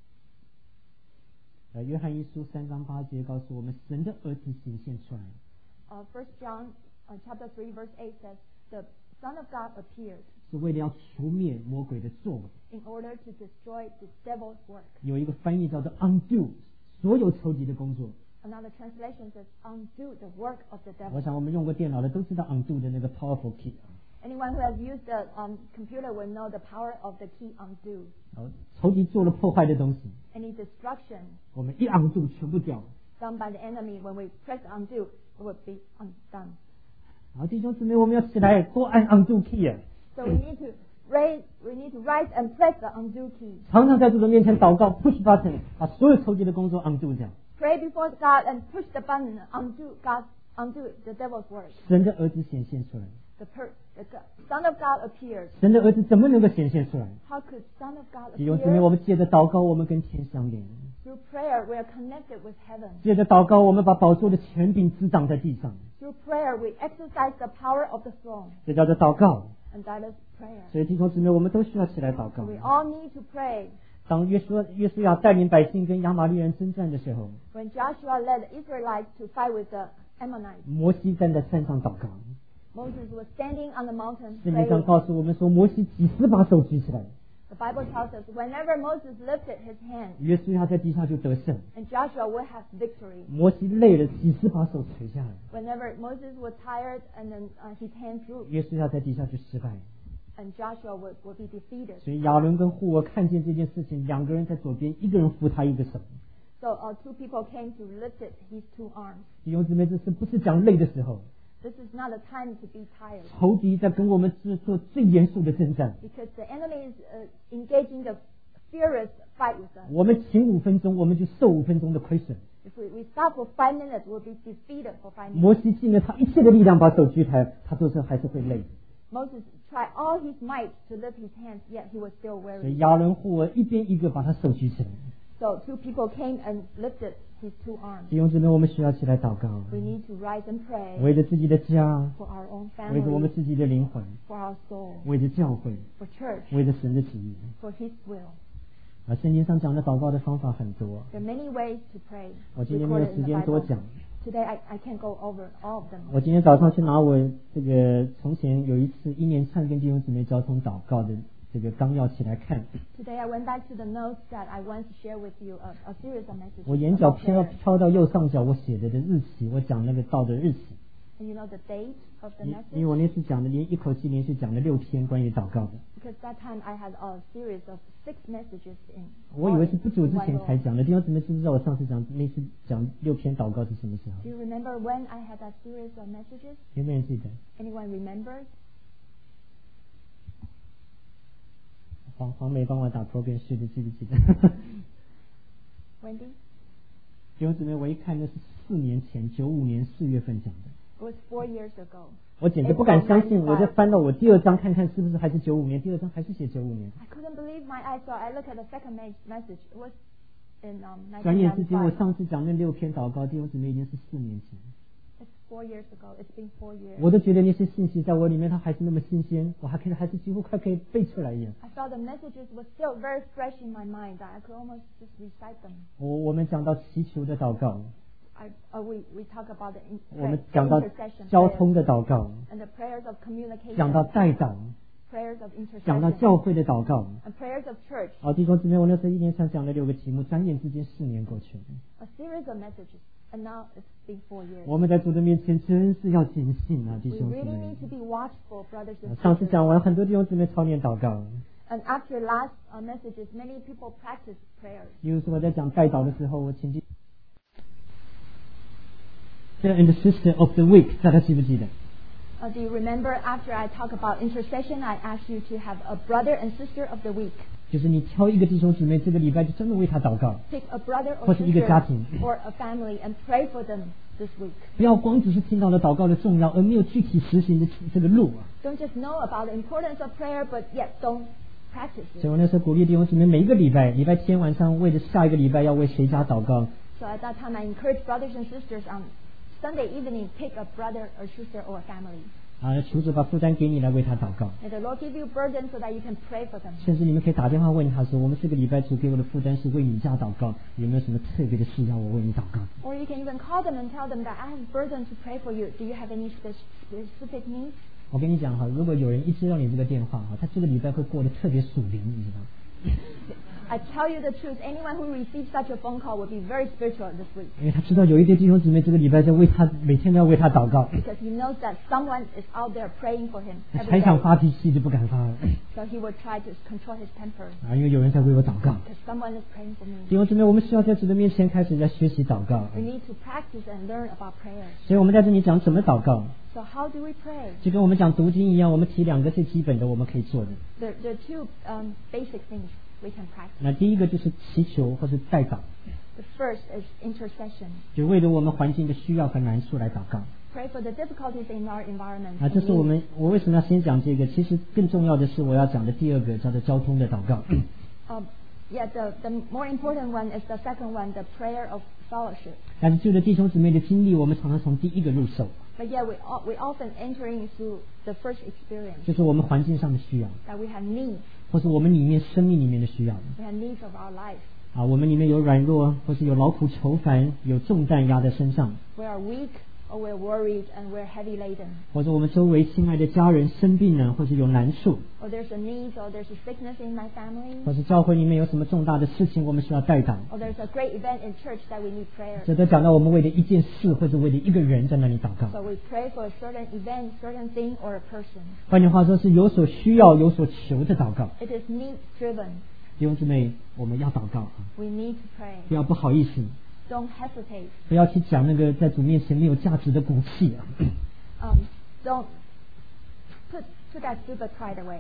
呃，约翰一书三章八节告诉我们，神的儿子显现出来， Uh, First John uh, chapter three verse eight says, the Son of God appeared 是为了要除灭魔鬼的作为。 in order to destroy the devil's work. 有一个翻译叫做 undo 所有仇敌的工作。 Another translation says, undo the work of the 我 devil. 想我们用过电脑的都知道 undo 的那个 powerful key。 Anyone who has used the um, computer will know the power of the key undo. 然后仇敌做了破坏的东西， Any destruction 我们一 undo 全部掉。 done by the enemy, when we press undo, it would be undone. 好，弟兄姊妹，我们要起来多按 undo key 啊！ So we need to raise, we need to rise and press the undo key. 常常在主的面前祷告 ，push button，把所有仇敌的工作 undo 掉。 Pray before God and push the button, undo God, undo the devil's work. 神的儿子显现出来， The, per, the God, Son of God appeared. 神的儿子怎么能够显现出来？ How could Son of God 弟兄姊妹，我 appear? 们借着祷告，我们跟天相连； Through prayer, we are connected with heaven. 借着祷告，我们把宝座的权柄支掌在地上。 Through prayer, we exercise the power of the throne, 这叫做祷告。 and that is prayer. 所以弟兄姊妹，我们都需要起来祷告 We。all need to pray. 当约书约书亚带领百姓跟亚玛力人征战的时候， When Joshua led the Israelites to fight with the Ammonites, 摩西站在山上祷告。 Moses was standing on the mountain 圣经上 praying. 告诉我们说，摩西几十把手举起来， The Bible tells us whenever Moses lifted his hand, 约书亚在地上就得胜。 and Joshua would have victory. 摩西累了，几十把手垂下来， Whenever Moses was tired, and then uh, his hand drooped, 约书亚在地上就失败。 and Joshua would, would be defeated. 所以亚伦跟户尔看见这件事情，两个人在左边，一个人扶他一个手。 So uh, two people came to lift it, his two arms. 弟兄姊妹，这是不是讲累的时候？ This is not a time to be tired, 仇敌在跟我们做做最严肃的征战。 because the enemy is uh, engaging the furious fight with us. 我们停五分钟，我们就受五分钟的亏损。 If we, we stop for five minutes, we'll be defeated for five minutes. 摩西尽了他一切的力量把手举抬，他都是还是会累。 Moses tried all his might to lift his hands, yet he was still 所以 weary. 亚伦户尔一边一个把他手举起来。 So two people came and lifted his two arms. 弟兄姊妹，我们需要起来祷告， We need to rise and pray 为着自己的家， for our own 为着我们 family, 自己的灵魂， for our soul, 为着教会， for church, 为着神的旨意。 for his will. 啊，圣经上讲的祷告的方法很多， There are many ways to pray 我今天没有 recorded 时 in the 间多 Bible. 讲。 Today I, I can't go over all of them. 我今天早上去拿我这个从前有一次一连串跟弟兄姊妹交通祷告的这个纲要起来看， Today I went back to the notes that I once shared with you, a, a series of messages. 我眼角 about 飘 prayer. 飘到右上角我写的的日期，我讲那个道的日期， And you know the date of the 因 message? 因为我那次讲的连一口气连续讲了六篇关于祷告的， Because that time I had a series of six messages in. 我以为是不久之 one 前 go. 才讲的。弟兄姊妹知不知道我上次讲那次讲六篇祷告是什么时候？ Do you remember when I had that series of messages? 有没有人记得？ Anyone remembers? 黄黄梅帮我打 program 是的，记不记得？ Wendy? 弟兄姊妹，我一看那是四年前，九五年四月份讲的。 It was four years ago. 我简直不敢相信，我再翻到我第二章看看是不是还是九五年，第二章还是写九五年。 I couldn't believe my eyes, so I looked at the second message. It was in um, 转眼之间，我 nineteen ninety-five. 上次讲那六篇祷告，弟兄姊妹已经是四年前。 It's four years ago. It's been four years. 我都觉得那些信息在我里面，它还是那么新鲜，我还可以，还是几乎快可以背出来一样。 I felt the messages were still very fresh in my mind that I could almost just recite them. 我我们讲到祈求的祷告， I, uh, we we talk about the, in, 我们 the 讲到 intercession 交 prayers 通的祷告， and the prayers of communication. 讲到代祷， prayers of 讲到 intercession 教会的祷告。 and prayers of church. 好，弟兄姊妹，我那时候一连串讲了六个题目，转眼之间四年过去了。 A series of messages, and now it's been four years. 我们在主的面前真是要警醒啊，弟 We 兄姊 really 妹 need。to be watchful, brothers and 上次 sisters. 讲完，很多弟兄姊妹操练祷告。 And after last uh, messages, many people practice prayers. 比如说我在讲代祷的时候，我请记 and the sister of the week， 大家记不记得？ Uh, do you remember after I talk about intercession, I asked you to have a brother and sister of the week? 就是你挑一个弟兄姊妹，这个礼拜就专门为他祷告， Pick a brother 或 or 是一个 sister 家庭， or a family and pray for them this week. 不要光只是听到了祷告的重要，而没有具体实行的这个路啊。 Don't just know about the importance of prayer, but yet don't practice 所以 it. 我那时候鼓励弟兄姊妹，每一个礼拜，礼拜天晚上为了下一个礼拜要为谁家祷告， So at that time, I encourage brothers and sisters on Sunday evening, pick a brother or sister or a family. 啊，求主把负担给你来为他祷告。 May the Lord give you burden so that you can pray for them. 甚至你们可以打电话问他说，我们这个礼拜主给我的负担是为你家祷告，有没有什么特别的事要我为你祷告？ Or you can even call them and tell them that I have burden to pray for you. Do you have any spe- specific needs? 我跟你讲哈，如果有人一接到你这个电话哈，他这个礼拜会过得特别属灵，你知道吗？ I tell you the truth, anyone who receives such a phone call will be very spiritual this week. 因为他知道有一对弟兄姊妹这个礼拜在为他，每天都要为他祷告， Because he knows that someone is out there praying for him 他 every 才想 day. 发脾气就不敢发了 So he will try to control his temper 啊，因为有人在为我祷告。 because someone is praying for me. 弟兄姊妹，我们需要在主的面前开始在学习祷告， We need to practice and learn about prayer. 所以我们在这里讲怎么祷告， So how do we pray? 就跟我们讲读经一样，我们提两个最基本的我们可以做的。 There, there are two um, basic things we can practice. 那第一个就是祈求或是代祷， The first is intercession. 就为了我们环境的需要和难处来祷告。 Pray for the difficulties in our environment. 啊，这 and 是我 needs. 们我为什么要先讲这个？其实更重要的是我要讲的第二个叫做交通的祷告。 Um, yeah, the, the more important one is the second one, the prayer of fellowship. 但是就着弟兄姊妹的经历，我们常常从第一个入手， But yeah, we, o- we often entering through the first experience 就是我们环境上的需要， that we have needs. 或是我们里面生命里面的需要。 We have needs of our life. 啊，我们里面有软弱，或是有劳苦愁烦，有重担压在身上， We are weak or we're worried and we're heavy laden. 或者我们周围亲爱的家人生病了，或是有难处， Or there's a need or there's a sickness in my family. 或是教会里面有什么重大的事情，我们需要代祷。 Or there's a great event in church that we need prayer. 这都讲到我们为了一件事，或者为了一个人在那里祷告。 So we pray for a certain event, certain thing, or a person. 换句话说，是有所需要、有所求的祷告。 It is need driven. 弟兄姊妹，我们要祷告啊， We need to pray. 不要不好意思， Don't hesitate. 不要去讲那个在主面前没有价值的骨气啊。 Um, don't put put that stupid pride away.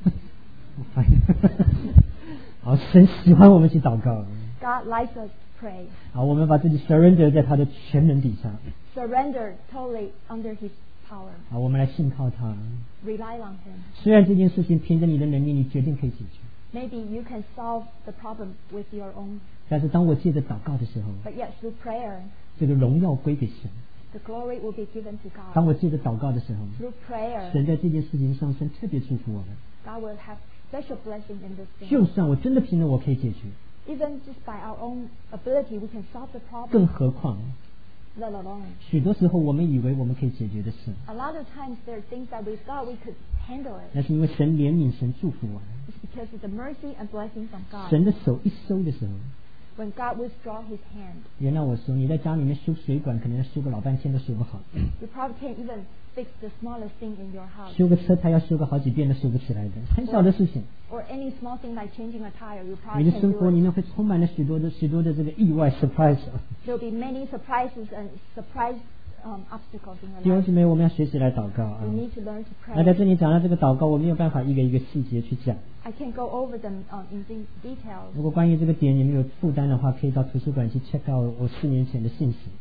好，神喜欢我们去祷告。 God likes us pray. 好，我们把自己 surrender 在他的全能底下。 Surrender totally under His power. 好，我们来信靠他。 Rely on Him. 虽然这件事情凭着你的能力，你决定可以解决， Maybe you can solve the problem with your own, 但是当我借着祷告的时候， but yet through prayer, 这个荣耀归给神。 the glory will be given to 当 God. 我借着祷告的时候， Through prayer, 神在这件事情上神特别祝福我们。 God will have special blessing in this thing. 就算我真的凭着我可以解决， Even just by our own ability, we can solve the 更 problem, 何况 let alone. 许多时候我们以为我们可以解决的事， A lot of times there are things that we thought we could handle it. 那是因为神怜悯，神祝福我们。 It's because of the mercy and blessing from God. 神的手一收的时候， When God withdraw His hand, 原谅我说，你在家里面修水管，可能要修个老半天都修不好； you probably can't even fix the smallest thing in your house. 修个车胎要修个好几遍都修不起来的，很小的事情。 Or any small thing like changing a tire, you 你 probably 的 can't 生活 do 里 it. 面会充满了许多的许多的这个意外 surprise。 There will be many surprises and surprise um, obstacles in 弟 your 兄 life. 姊妹，我们要学习来祷告啊 We！need to learn to 那在 pray. 这里讲到这个祷告，我没有办法一个一个细节去讲。 I can't go over them um, in de- details. 如果关于这个点你们有负担的话，可以到图书馆去 check out 我四年前的信息。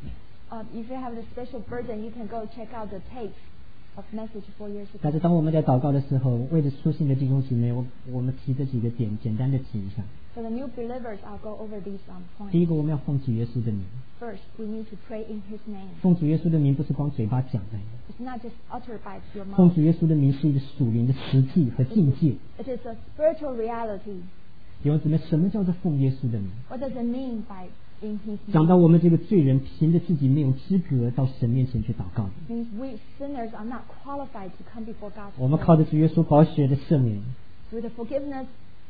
Uh, if you have a special burden, you can go check out the tapes of message four years ago. 但是当我们在祷告的时候，为了初信的弟兄姊妹，我我们提这几个点，简单的提一下。 For the new believers, I'll go over these um, points. 第一个，我们要奉主耶稣的名。 First, we need to pray in His name. 奉主耶稣的名不是光嘴巴讲的。 It's not just uttered by your mouth. 奉主耶稣的名是一个属灵的实际和境界。 It is a spiritual reality. 弟兄姊妹，什么叫做奉耶稣的名？ What does it mean by in His name? 讲到我们这个罪人凭着自己没有资格到神面前去祷告。 Means we sinners are not qualified to come before God. 我们靠着主耶稣宝血的赦免， Through the forgiveness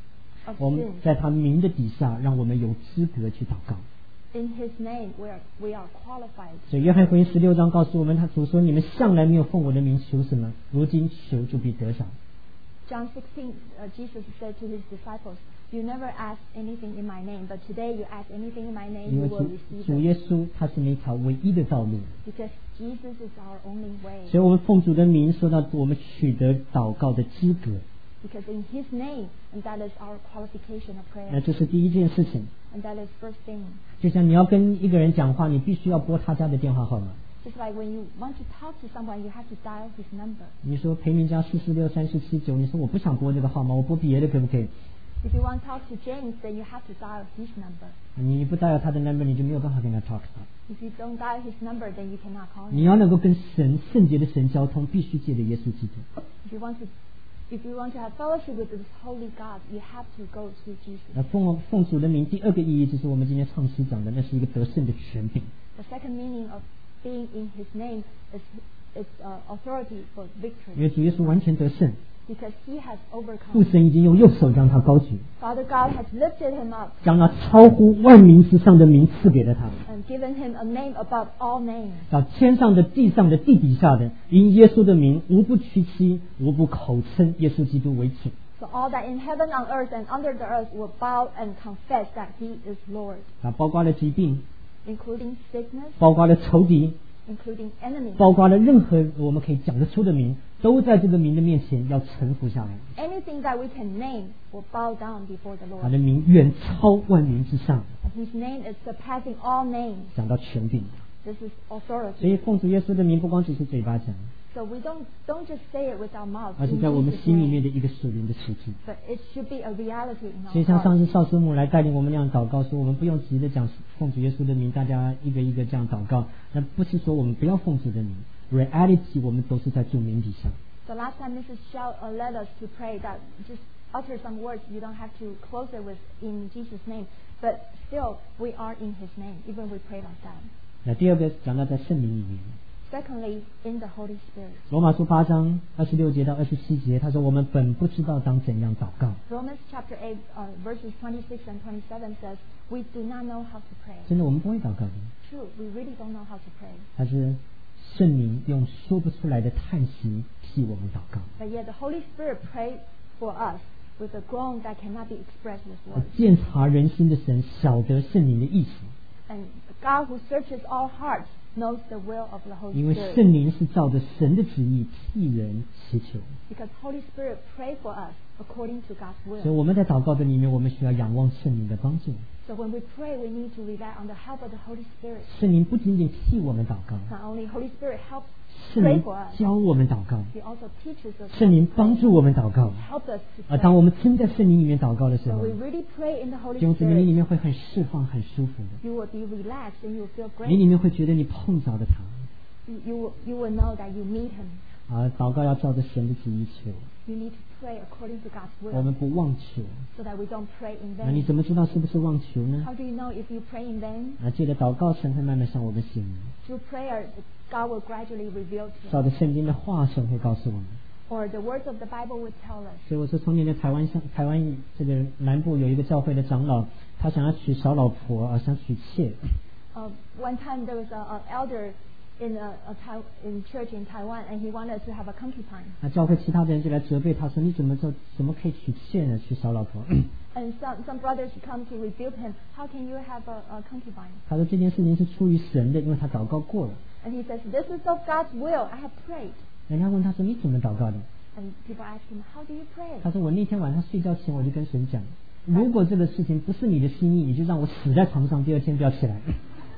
of 我们 sins. 在他名的底下，让我们有资格去祷告。 In His name, we are we are qualified. 所以约翰福音十六章告诉我们，他主说：“你们向来没有奉我的名求什么，如今求就必得着。” John sixteen, uh, Jesus said to His disciples, "You never ask anything in my name, but today you ask anything in my name, 因 you 为 will 主 receive 主 it." 耶稣他是那条唯一的道路， Because Jesus is our only way. 所以我们奉主的名说到我们取得祷告的资格， Because in His name, and that is our qualification of 那 prayer. 这是第一件事情。 And that is first thing. 就像你要跟一个人讲话，你必须要拨他家的电话号码。 Just like when you want to talk to someone, you have to dial his number. 你说裴明家四四六三四七九，你说我不想拨这个号码，我拨别的可不可以？ If you want to talk to James, then you have to dial his number. 你你不带他的 number， 你就没有办法跟他 talk 到。 If you don't dial his number, then you cannot call 你 him. 要能够跟神圣洁的神交通，必须借着耶稣基督。 If you want to, if you want to have fellowship with this holy God, you have to go to Jesus. 那奉奉主的名，第二个意义就是我们今天唱诗讲的，那是一个得胜的权柄。 The second meaning of being in His name is is uh, authority for 因 victory, 为主耶稣完全得胜， because He has 父 overcome. 神已经用右手将他高举， Father God has lifted Him up 将那超乎万名之上的名赐给了他。 and given Him a name above all names. 到天上的、地上的、地底下的，因耶稣的名，无不屈膝，无不口称耶稣基督为主。 So all that in heaven, on earth, and under the earth will bow and confess that He is Lord, 啊，包括了疾病， including sickness, 包括了仇敌， including enemies. 包括了任何我们可以讲得出的名，都在这个名的面前要臣服下来。 Anything that we can name will bow down before the 他 Lord. 的名远超万名之上， And His name is surpassing all names. 讲到权柄。 This is 所 authority. 以奉主耶稣的名，不光只是嘴巴讲， So we don't don't just say it with our mouth, 而是 in 在我们 Jesus' 心里面 name, 的一个属灵的实际。 but it should be a reality in 所以 our 像上 heart. 次少师母来带领我们那样祷告，说我们不用急着讲奉主耶稣的名，大家一个一个这样祷告。那不是说我们不要奉主的名 ，reality 我们都是在主名底下。 The last time Missus Shao uh, led us to pray that just utter some words. You don't have to close it with in Jesus' name, but still we are in His name, even we pray like that. 那第二个讲到在圣灵里面， Secondly, in the Holy Spirit. 罗马书八章二十六节到二十七节，他说我们本不知道当怎样祷告。 Romans chapter eight, uh, verses twenty-six and twenty-seven says, "We do not know how to pray." 真的我们不会祷告的， True, we really don't know how to pray. 他是圣灵用说不出来的叹息替我们祷告。 But yet the Holy Spirit prays for us with a groan that cannot be expressed with 而 words. 鉴察人心的神晓得圣灵的意思， And God who searches all hearts knows the will of the Holy 因为 Spirit. 圣灵是照着神的旨意替人祈求。 Because Holy Spirit pray for us according to God's 所以 will. 我们在祷告的里面，我们需要仰望圣灵的帮助。 So when we pray, we need to rely on the help of the Holy Spirit. 圣灵不仅仅替我们祷告， Not only Holy Spirit helps 圣 pray 灵 for us, 教我们祷告， He also teaches us. 圣灵帮助我们祷告。 Help us to 而当我 pray. 们真在圣灵里面祷告的时 So 候， we really pray in the Holy 弟兄姊妹，你里 Spirit. 面会很释放、很舒服的。 You will be relaxed and you will feel 你 great. 里面会觉得你碰着了他。 You, you, will, you will know that you meet Him. 啊，祷告要照着神的旨意求， You need to pray according to God's 我 will 们不妄求。 so that we don't pray in 那你 vain. 怎么知道是不是妄求呢？ How do you know if you pray in vain? 啊，借着祷告，神会慢慢向我们显明； Through prayer, God will gradually reveal to 照 us. 着圣经的话，神会告诉我们。 Or the words of the Bible would tell us. 所以我说，从前在台湾上台湾这个南部有一个教会的长老，他想要娶小老婆啊，想娶妾。 Uh, one time there was an elder in a, a Tai- in church in Taiwan, and he wanted to have a concubine. 那教会其他的人就来责备他说：“你怎么就怎么可以娶妾呢？娶小老婆？” And some some brothers come to rebuke him. How can you have a, a concubine? 他说这件事情是出于神的，因为他祷告过了。 And he says, "This is of God's will. I have prayed." 人家问他说：“你怎么祷告的 And people ask him, "How do you？” pray? 他说：“我那天晚上睡觉前我就跟神讲，如果这个事情不是你的心意，你就让我死在床上，第二天不要起来。”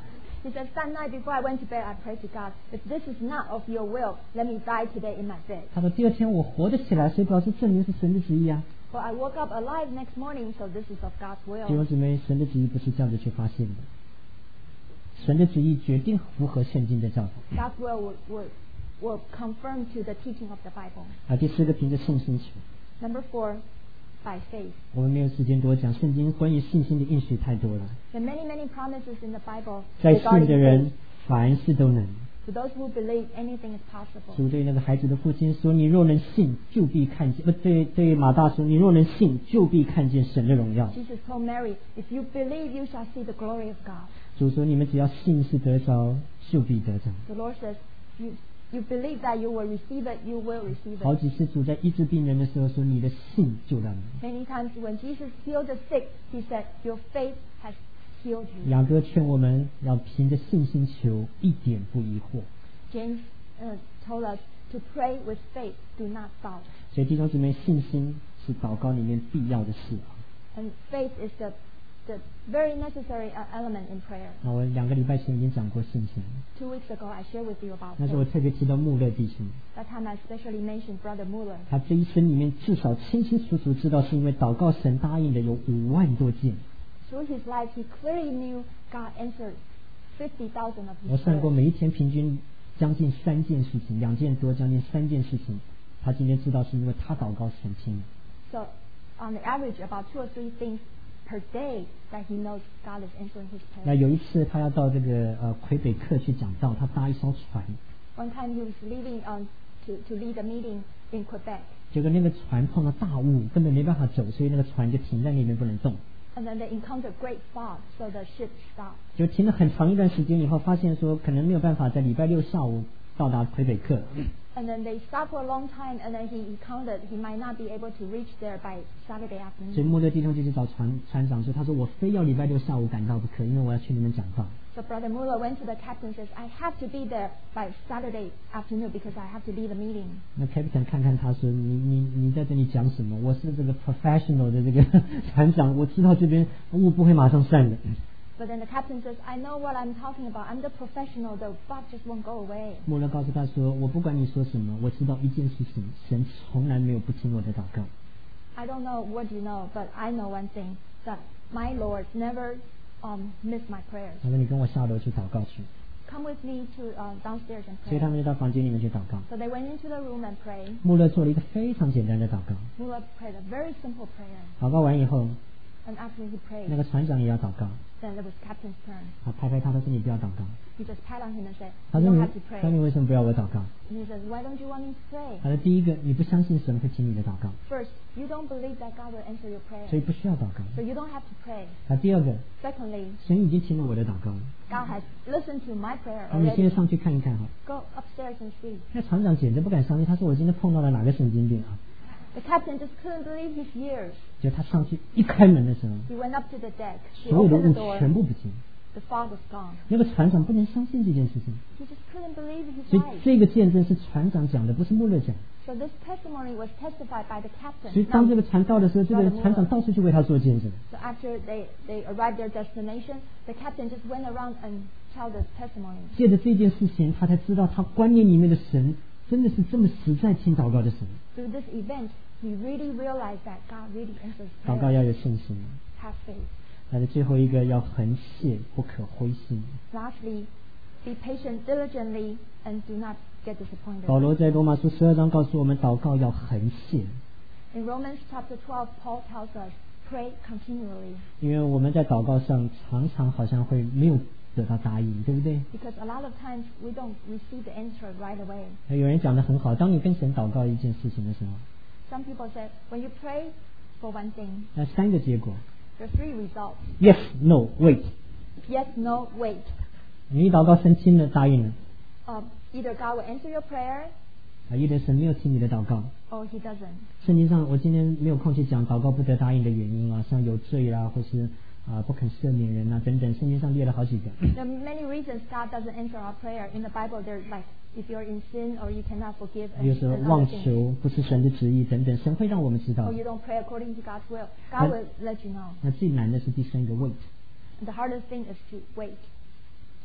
He says, that night before I went to bed, I prayed to God, if this is not of your will, let me die today in my bed. 他说第二天我活得起来，所以表示证明是神的旨意啊。 For I woke up alive next morning, so this is of God's 弟兄 will. 姊妹，神的旨意不是这样子去发现的，神的旨意决定符合圣经的教导。 God's will will, will, will confirm to the teaching of the Bible. 啊，第四个凭着信心求。 Number four, by faith. 我们没有时间多讲，圣经关于信心的应许太多了。 There are many, many promises in the Bible 在信 regarding 的人 faith. 凡事都能。 To those who believe, anything is possible. 主对那个孩子的父亲说：“你若能信，就必看见。”不对，对马大说：“你若能信，就必看见神的荣耀。” Jesus told Mary, if you believe, you shall see the glory of God. 主说：“你们只要信是得着，就必得着。” The Lord says, you, you believe that you will receive it, you will receive 好 it. 几次主在医治病人的时候说：“你的信救了你。” Many times when Jesus healed the sick, he said, your faith has healed you. 雅各劝我们要凭着信心求，一点不疑惑。 James uh, told us to pray with faith, do not doubt. 所以弟兄姊妹，信心是祷告里面必要的事啊。 And faith is the, the very necessary uh, element in prayer. 那我两个礼拜前已经讲过信心， Two weeks ago, I shared with you about 那时候我 faith. 特别提到穆勒弟兄， That time I especially mentioned Brother Mueller. 他这一生里面至少清清楚楚知道，是因为祷告神答应的有五万多件。 Through his life, he clearly knew God answered fifty thousand of 我 his 算过 prayers. 每一天平均将近三件事情，两件多，将近三件事情。他今天知道是因为他祷告神听。 So, on the average, about two or three things per day that he knows God is answering his 那 prayers. 有一次他要到这个呃魁北克去讲道，他搭一艘船， One time he was leaving um, to, to lead a meeting in Quebec. 结果那个船碰到大雾，根本没办法走，所以那个船就停在那边不能动。 And then they encountered great fog, so the ship stopped. 就停了很长一段时间以后，发现说可能没有办法在礼拜六下午到达魁北克。 And then they stopped for a long time, and then he, he counted he might not be able to reach there by Saturday 所以 afternoon. 穆勒弟兄就去找船船长说，他说我非要礼拜六下午赶到不可，因为我要去你们讲道。 So Brother Mueller went to the captain and says, I have to be there by Saturday afternoon because I have to lead a meeting. 那 captain 看看他说，你你你在这里讲什么？我是这个 professional 的这个船长，我知道这边雾不会马上散的。 But then the captain says, I know what I'm talking about. I'm the professional. The fog just won't go away. 穆勒告诉他说，我不管你说什么，我知道一件事情，神从来没有不听我的祷告。 I don't know what you know, but I know one thing, that my Lord never um, missed my prayers. 他说你跟我下楼去祷告去， Come with me to uh, downstairs and 所以他 pray. 们就到房间里面去祷告。 So they went into the room and prayed. 穆勒做了一个非常简单的祷告， Mueller prayed a very simple prayer. 祷告完以后， And after he 那 prayed, 个船长也要祷告， then it was captain's turn. 他拍拍他，他说你不要祷告。 He just pat on him and said, 他 you 说 don't 你 have to 他说 pray. 你为什么不要我祷告？ And he says, why don't you want me to pray? 他说第一个，你不相信神会听你的祷告， First, you don't believe that God will answer your 所以 prayer. 不需要祷告。 So you don't have to pray. 那第二个， Secondly, 神已经听了我的祷告了， God has listened to my prayer 那你现在 already. 上去看一看哈。 Go upstairs and see. 那船长简直不敢相信，他说我今天碰到了哪个神经病啊？ The captain just couldn't believe his ears. 就他上去一开门的时候， He went up to the deck. He 所有的 opened 雾 the door. 全部不见。 The fog was gone. 那个船长不能相信这件事情， He just couldn't believe his 所以 eyes. 这个见证是船长讲的，不是穆勒讲。 So this testimony was testified by the 所以 captain. 当这 Now, 个船到的时候，这个船长到处去为他做见证。 so after they, they arrived their destination, the captain just went around and tell the testimony. 借着这件事情，他才知道他观念里面的神真的是这么实在听祷告的神。 Through this event, he really realized that God really answers 祷告 prayer. 要有信心。 Have faith. 那最后一个要恒切，不可灰心。 Lastly, be patient diligently and do not get disappointed. 保罗在罗马书十二章告诉我们，祷告要恒切， In Romans chapter twelve, Paul tells us, pray continually. 因为我们在祷告上常常好像会没有得到答应，对不对？ Because a lot of times we don't receive the answer right away. 有人讲得很好，当你跟神祷告一件事情的时候， Some people say, when you pray for one thing, 那三个结果 there are three results. ：yes、no、wait。 Yes, no, wait. 你一祷告，神听了答应了， Uh, either God will answer your prayer 啊，有的神没有听你的祷告。 or he doesn't. 圣经上，我今天没有空去讲祷告不得答应的原因啊，像有罪啦，或是啊不肯赦免人啊等等，圣经上列了好几个。 There are many reasons God doesn't answer our prayer. In the Bible, there's like if you're in sin or you cannot forgive 比如 and, 说 and 妄 other things. 求不是神的旨意等等，神会让我们知道 Or。you don't pray according to God's will. God will let you know. 那最难的是第三个 wait。 The hardest thing is to wait.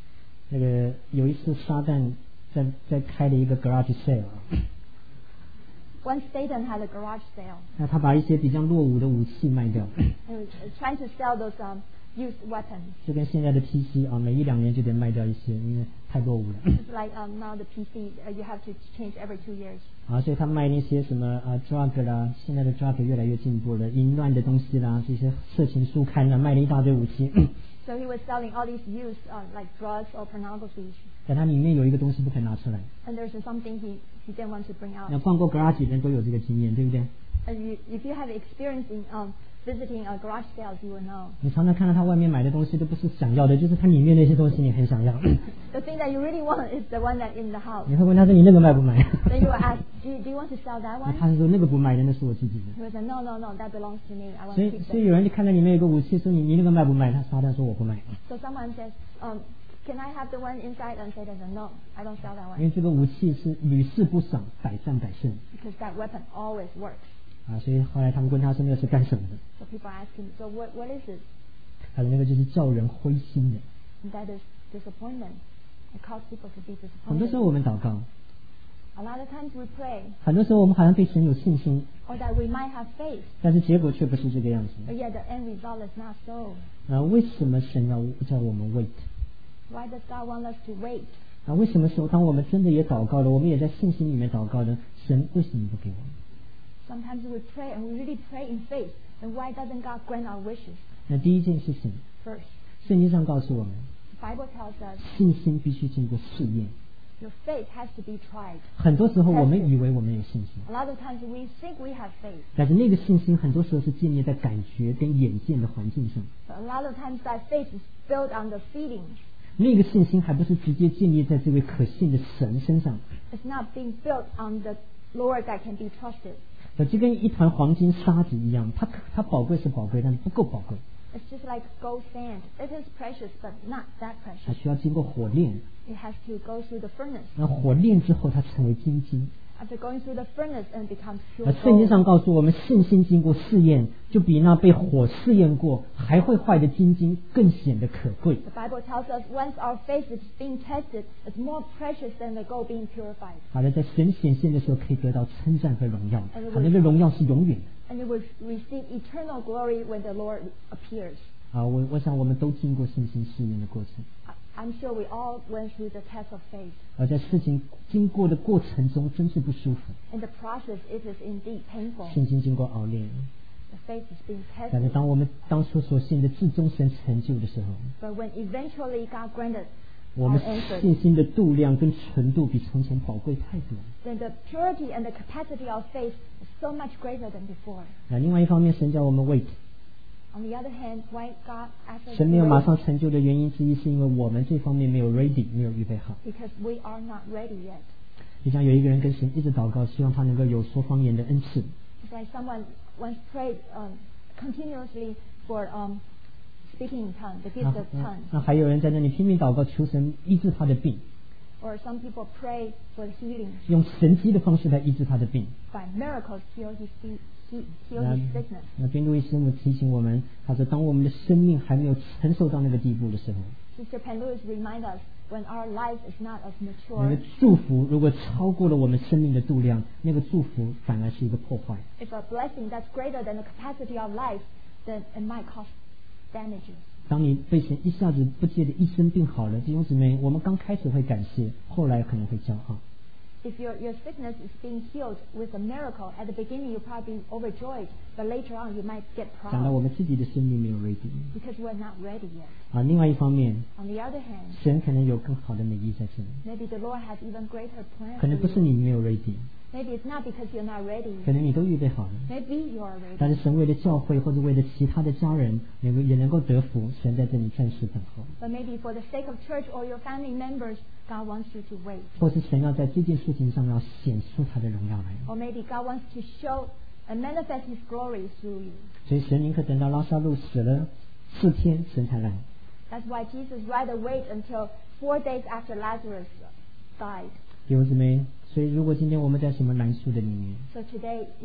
那个有一次撒旦在在开了一个 garage sale。 Once Satan had a garage sale. 那他把一些比较落伍的武器卖掉。 He was trying to sell those um, used weapons. 就跟现在的 P C 啊，每一两年就得卖掉一些，因为太落伍了。 It's like um, now the P C, uh, you have to change every two years. 啊，所以他卖那些什么啊 drug 啦，现在的 drug 越来越进步了，淫乱的东西啦，这些色情书刊啦，卖了一大堆武器。 So he was selling all these used uh, like drugs or pornography. 但它里面有一个东西不肯拿出来。 And there's something he he didn't want to bring out. 那逛过 garage 的人都有这个经验，对不对？ And you, if you have experience in um, visiting a garage sales, you will know. 你常常看到他外面买的东西都不是想要的，就是它里面那些东西你很想要。 The thing that you really want is the one that in the house. 你会问他说你那个卖不卖？ Then you will ask, do you, do you want to sell that one? 他说那个不卖的，那是我自己的。 He will say, no, no, no, that belongs to me. I want 所 to 以 keep 所以 that. 有人就看到里面有个武器，说你你那个卖不卖？他撒旦说我不卖。 So someone says, um, can I have the one inside? And Satan says, no, I don't sell that 因为 one. 这个武器是屡试不爽，百战百胜。 Because that weapon always works. 啊，所以后来他们问他说那个是干什么的？ So people ask him, so what, what is it? 他说那个就是叫人灰心的。 And that is disappointment. It causes people to be 很多时 disappointed. 候我们祷告， A lot of times we pray, 很多时候我们好像对神有信心， or that we might have faith, 但是结果却不是这个样子。 but yet the end result is not so. 啊，为什么神要叫我们 wait？ Why does God want us to wait? 啊，为什么说当我们真的也祷告了，我们也在信心里面祷告了，神为什么不给我们？ Sometimes we pray and we really pray in faith. And why doesn't God grant our wishes? 那第一件事情， First, 圣经上告诉我们， the Bible tells us 信心必须经过试验。 your faith has to be tried. 很多时候我们以为我们有信心， A lot of times we think we have faith, 但是那个信心很多时候是建立在感觉跟眼见的环境上， but a lot of times that faith is built on the feelings. 那个信心还不是直接建立在这位可信的神身上。 It's not being built on the Lord that can be trusted. 就跟一团黄金沙子一样，它它宝贵是宝贵，但是不够宝贵， It's just like gold sand. It is precious, but not that 它 precious. 需要经过火炼， It has to go through the furnace. 那火炼之后它成为金晶。 After going through the furnace and becomes 而 pure 圣经 gold. 上告诉我们，信心经过试验，就比那被火试验过还会坏的金晶更显得可贵。 The Bible tells us once our faith is being tested, it's more precious than the gold being purified. 好的，在神显现的时候可以得到称赞和荣耀， And it 好，那个荣耀是永远的。 And it will receive eternal glory when the Lord appears. 啊，我我想我们都经过信心试验的过程， I- I'm sure we all went through the test of faith. 而在事情经过的过程中，真是不舒服。 In the process, it is indeed painful. 信心经过熬炼， The faith is being 但是 tested. 当我们当初所信的至终神成就的时候， But when eventually God granted 我 our 们 answer, 信心的度量跟纯度比从前宝贵太多。 then the purity and the capacity of faith is so much greater than before. 那另外一方面，神叫我们 wait， On the other hand, why God asked us 神没有 to 马 wait? 上成就的原因之一，是因为我们这方面没有 ready， 没有预备好。 Because we are not ready yet. 就像有一个人跟神一直祷告，希望他能够有说方言的恩赐， It's like someone once prayed um, continuously for um, speaking in tongues, the 那 gift of 那 tongues. 那还有人在那里拼命祷告，求神医治他的病， Or some people pray for the healing. 用神迹的方式来医治他的病。 By miracles heal his, he, he, heal 那 his sickness. 那边路易师母提醒我们，他说，当我们的生命还没有成熟到那个地步的时候， Sister Pen Lewis remind us when our life is not as 那个 mature, 祝福如果超过了我们生命的度量，那个祝福反而是一个破坏。 if a blessing that's greater than the capacity of life, then it might cause damages. 当你被神一下子不借的一生病好了，弟兄姊妹，我们刚开始会感谢，后来可能会骄傲。 If your, your sickness is being healed with a miracle, at the beginning you'll probably be overjoyed, but later on you might get 讲到我 proud 们自己的生命没有 ready because we're not ready yet. 啊，另外一方面， On the other hand, 神可能有更好的美意在这里， maybe the Lord has even greater plans 可能不 for 是 you. 你没有 ready， Maybe it's not because you're not ready. 可能你都预备好了， Maybe you are ready. 但是神为了教会或者为了其他的家人能够也能够得福，神在这里暂时等候， But maybe for the sake of church or your family members, God wants you to wait. 或是神要在这件事情上要显出他的荣耀来， Or maybe God wants to show and manifest His glory through you. 所以神宁可等到拉撒路死了四天，神才来。 That's why Jesus rather wait until four days after Lazarus died. 弟兄姊妹，所以如果今天我们在什么难处的里面， So today, if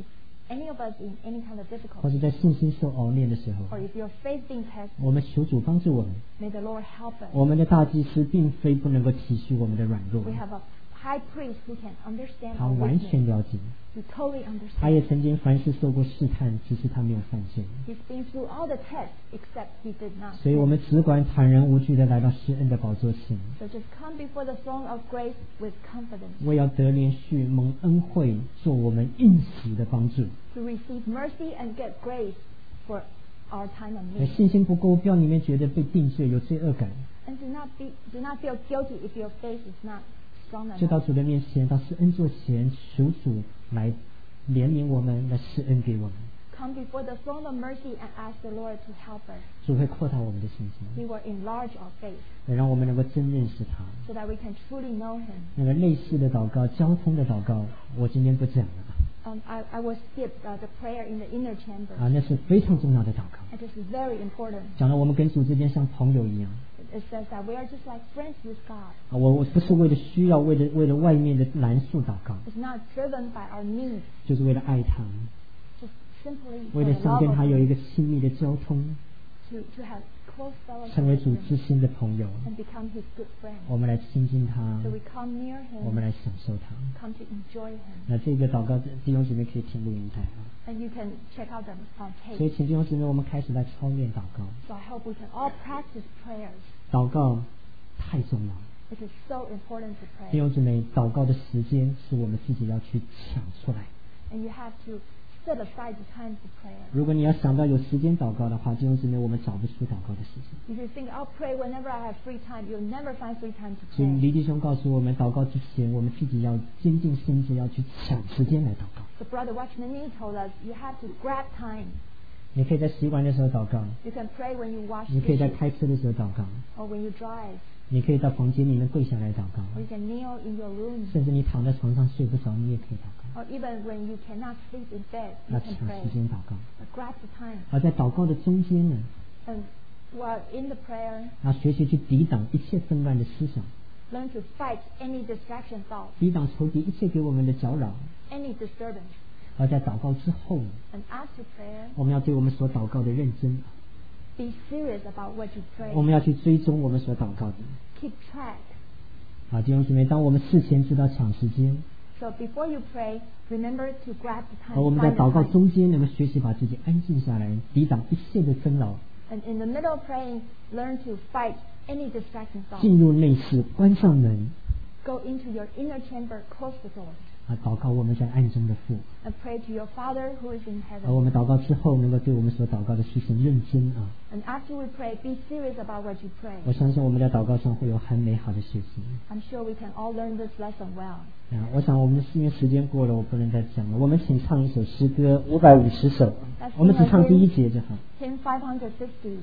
any of us in any kind of 或 difficulty, 者在信心受熬炼的时候， or if your faith being tested, 我们求主帮助我们。 may the Lord help us. 我们的大祭司并非不能够体恤我们的软弱， We have a high priest who can understand 他 our 完全 weakness. 了解， He totally 他也 understands. 曾经凡事受过试探，只是他没有犯罪。 He's been through all the tests except he did not 所以我 sin. 们只管坦然无惧的来到施恩的宝座前， So just come before the throne of grace with confidence 为要得连续蒙恩惠，做我们应许的帮助。 to receive mercy and get grace for our time of 而 need. 信心不够，不要里面觉得被定罪，有罪恶感， And do not be, do not feel guilty if your faith is not strong 就到 enough. 主的面前，到施恩座前，求主来怜悯我们，来施恩给我们。 Come before the throne of mercy and ask the Lord to help us. 主会扩大我们的信心， He will enlarge our faith 也让我们能够真认识他。 so that we can truly know Him. 那个类似的祷告、交通的祷告，我今天不讲了 Um, I, I will skip uh, the prayer in the inner chamber. 啊，那是非常重要的祷告。 And this is very important. 讲到我们跟主之间像朋友一样 It says that we are just like friends with God. 啊，我我不是为了需要，为了为了外面的拦束祷告， It's not driven by our needs, 就是为了爱他， just simply 为 for 了 the 想 love 跟 of 他有 Him, 一个亲密的交通， to, to have close fellowship 成为 with 主 Him 知心的朋友。 and become His good friend. 我们来亲近他， So we come near 我们 Him, 来享受他。 come to enjoy Him. 那这个祷告，弟兄姊妹可以听录音带啊。 And you can check out them on 所以， tape. 请弟兄姊妹，我们开始来操练祷告。 So I hope we can all practice prayers. 祷告太重要了。 It is so important to 弟 pray. 兄姊妹，祷告的时间是我们自己要去抢出来。 And you have to set aside the time for prayer. 如果你要想到有时间祷告的话，弟兄姊妹，我们找不出祷告的时间。 If you think, I'll pray whenever I have free time, you'll never find free time to 所以 pray. 黎弟兄告诉我们，祷告之前，我们自己要坚定心志，要去抢时间来祷告。 So Brother Watchman Nee told us, you have to grab time. 你可以在洗碗的时候祷告， You can pray when you wash 你可以在 dishes, 开车的时候祷告， or when you drive, 你可以到房间里面跪下来祷告， or you can kneel in your room, 甚至你躺在床上睡不着，你也可以祷告。 or even when you cannot sleep in bed, 那 you 抢 can 时 pray. 间祷告。 But grab the time. 而在祷告的中间呢， And while in the prayer, 要学习去抵挡一切纷乱的思想， learn to fight any distraction thoughts, 抵挡仇敌一切给我们的搅扰。 any disturbance. 而在祷告之后呢， And after prayer, 我们要对我们所祷告的认真， be serious about what you 我 pray. 们要去追踪我们所祷告的。 Keep track. 啊，弟兄姊妹，当我们事前知道抢时间， So before you pray, remember to grab the time. 而我们在 find the 祷告 time. 中间能够学习把自己安静下来，抵挡一切的纷扰， And in the middle of praying, learn to fight any distracting thoughts. 进入内室，关上门， Go into your inner chamber, close the door, 啊，祷告我们在暗中的父。 and pray to your Father who is in 而我 heaven. 们祷告之后，能够对我们所祷告的事情认真啊。 And after we pray, be serious about what you pray. 我相信我们在祷告上会有很美好的学习。 I'm sure we can all learn this lesson well. 啊，我想我们因为时间过了，我不能再讲了。我们请唱一首诗歌五百五十首，我们只唱第一节就好。 Hymn five fifty,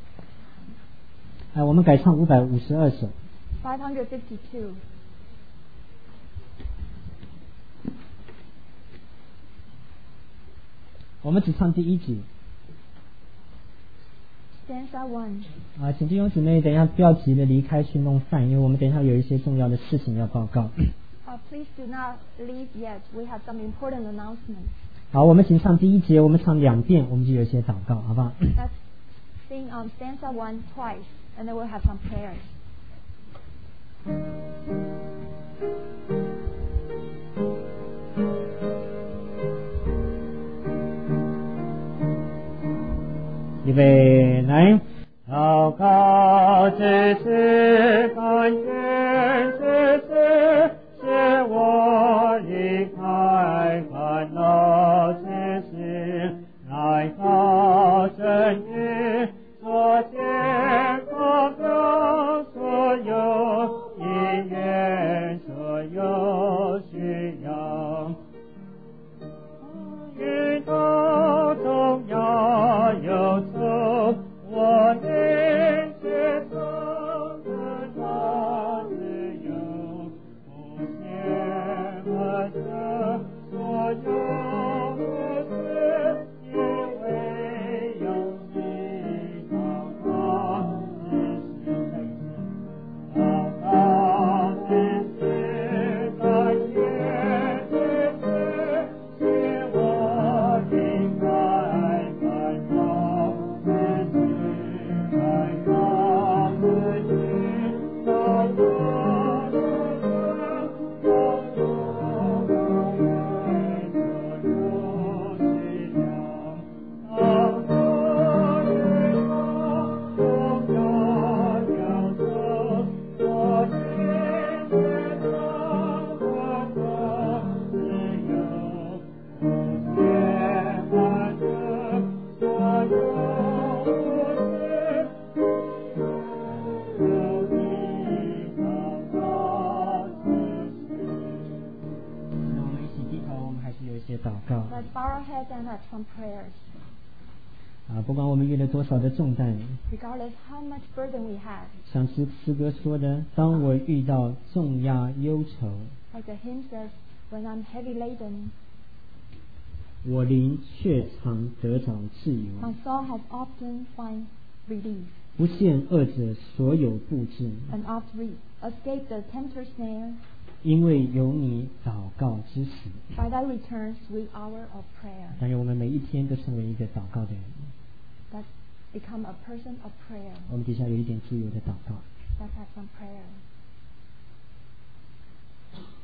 哎，我们改唱五百五十二首。 five fifty-two. 我们只唱第一节。 Stanza one. 啊，请弟兄姊妹等一下不要急着离开去弄饭，因为我们等一下有一些重要的事情要报告。 Uh, please do not leave yet. We have some important announcements. 好，我们请唱第一节，我们唱两遍，我们就有一些祷告，好不好？ Let's sing um, stanza one twice, and then we'll have some prayers. 预备，来！祷告只是感谢，只是使我离开烦恼之心，来到真理所见光中，所有意愿，所有需要。运动中要有主，我灵是中的大自由，不限和这所有的事，因为有你告。 Let's bow our heads and have some prayers. 啊，不管我们遇了多少的重担， Regardless how much burden we have, 像诗诗歌说的，当我遇到重压忧愁， like the hymn says, when I'm heavy laden, 我灵却常得着自由， my soul has often find relief, 不陷恶者所有布置， and oft re- escape the tempter's snare. 因为有你祷告之时。 By thy return, sweet hour of prayer. 但愿我们每一天都成为一个祷告的人。 Let's become a person of prayer. 我们底下有一点自由的祷告。 Let's have some prayer.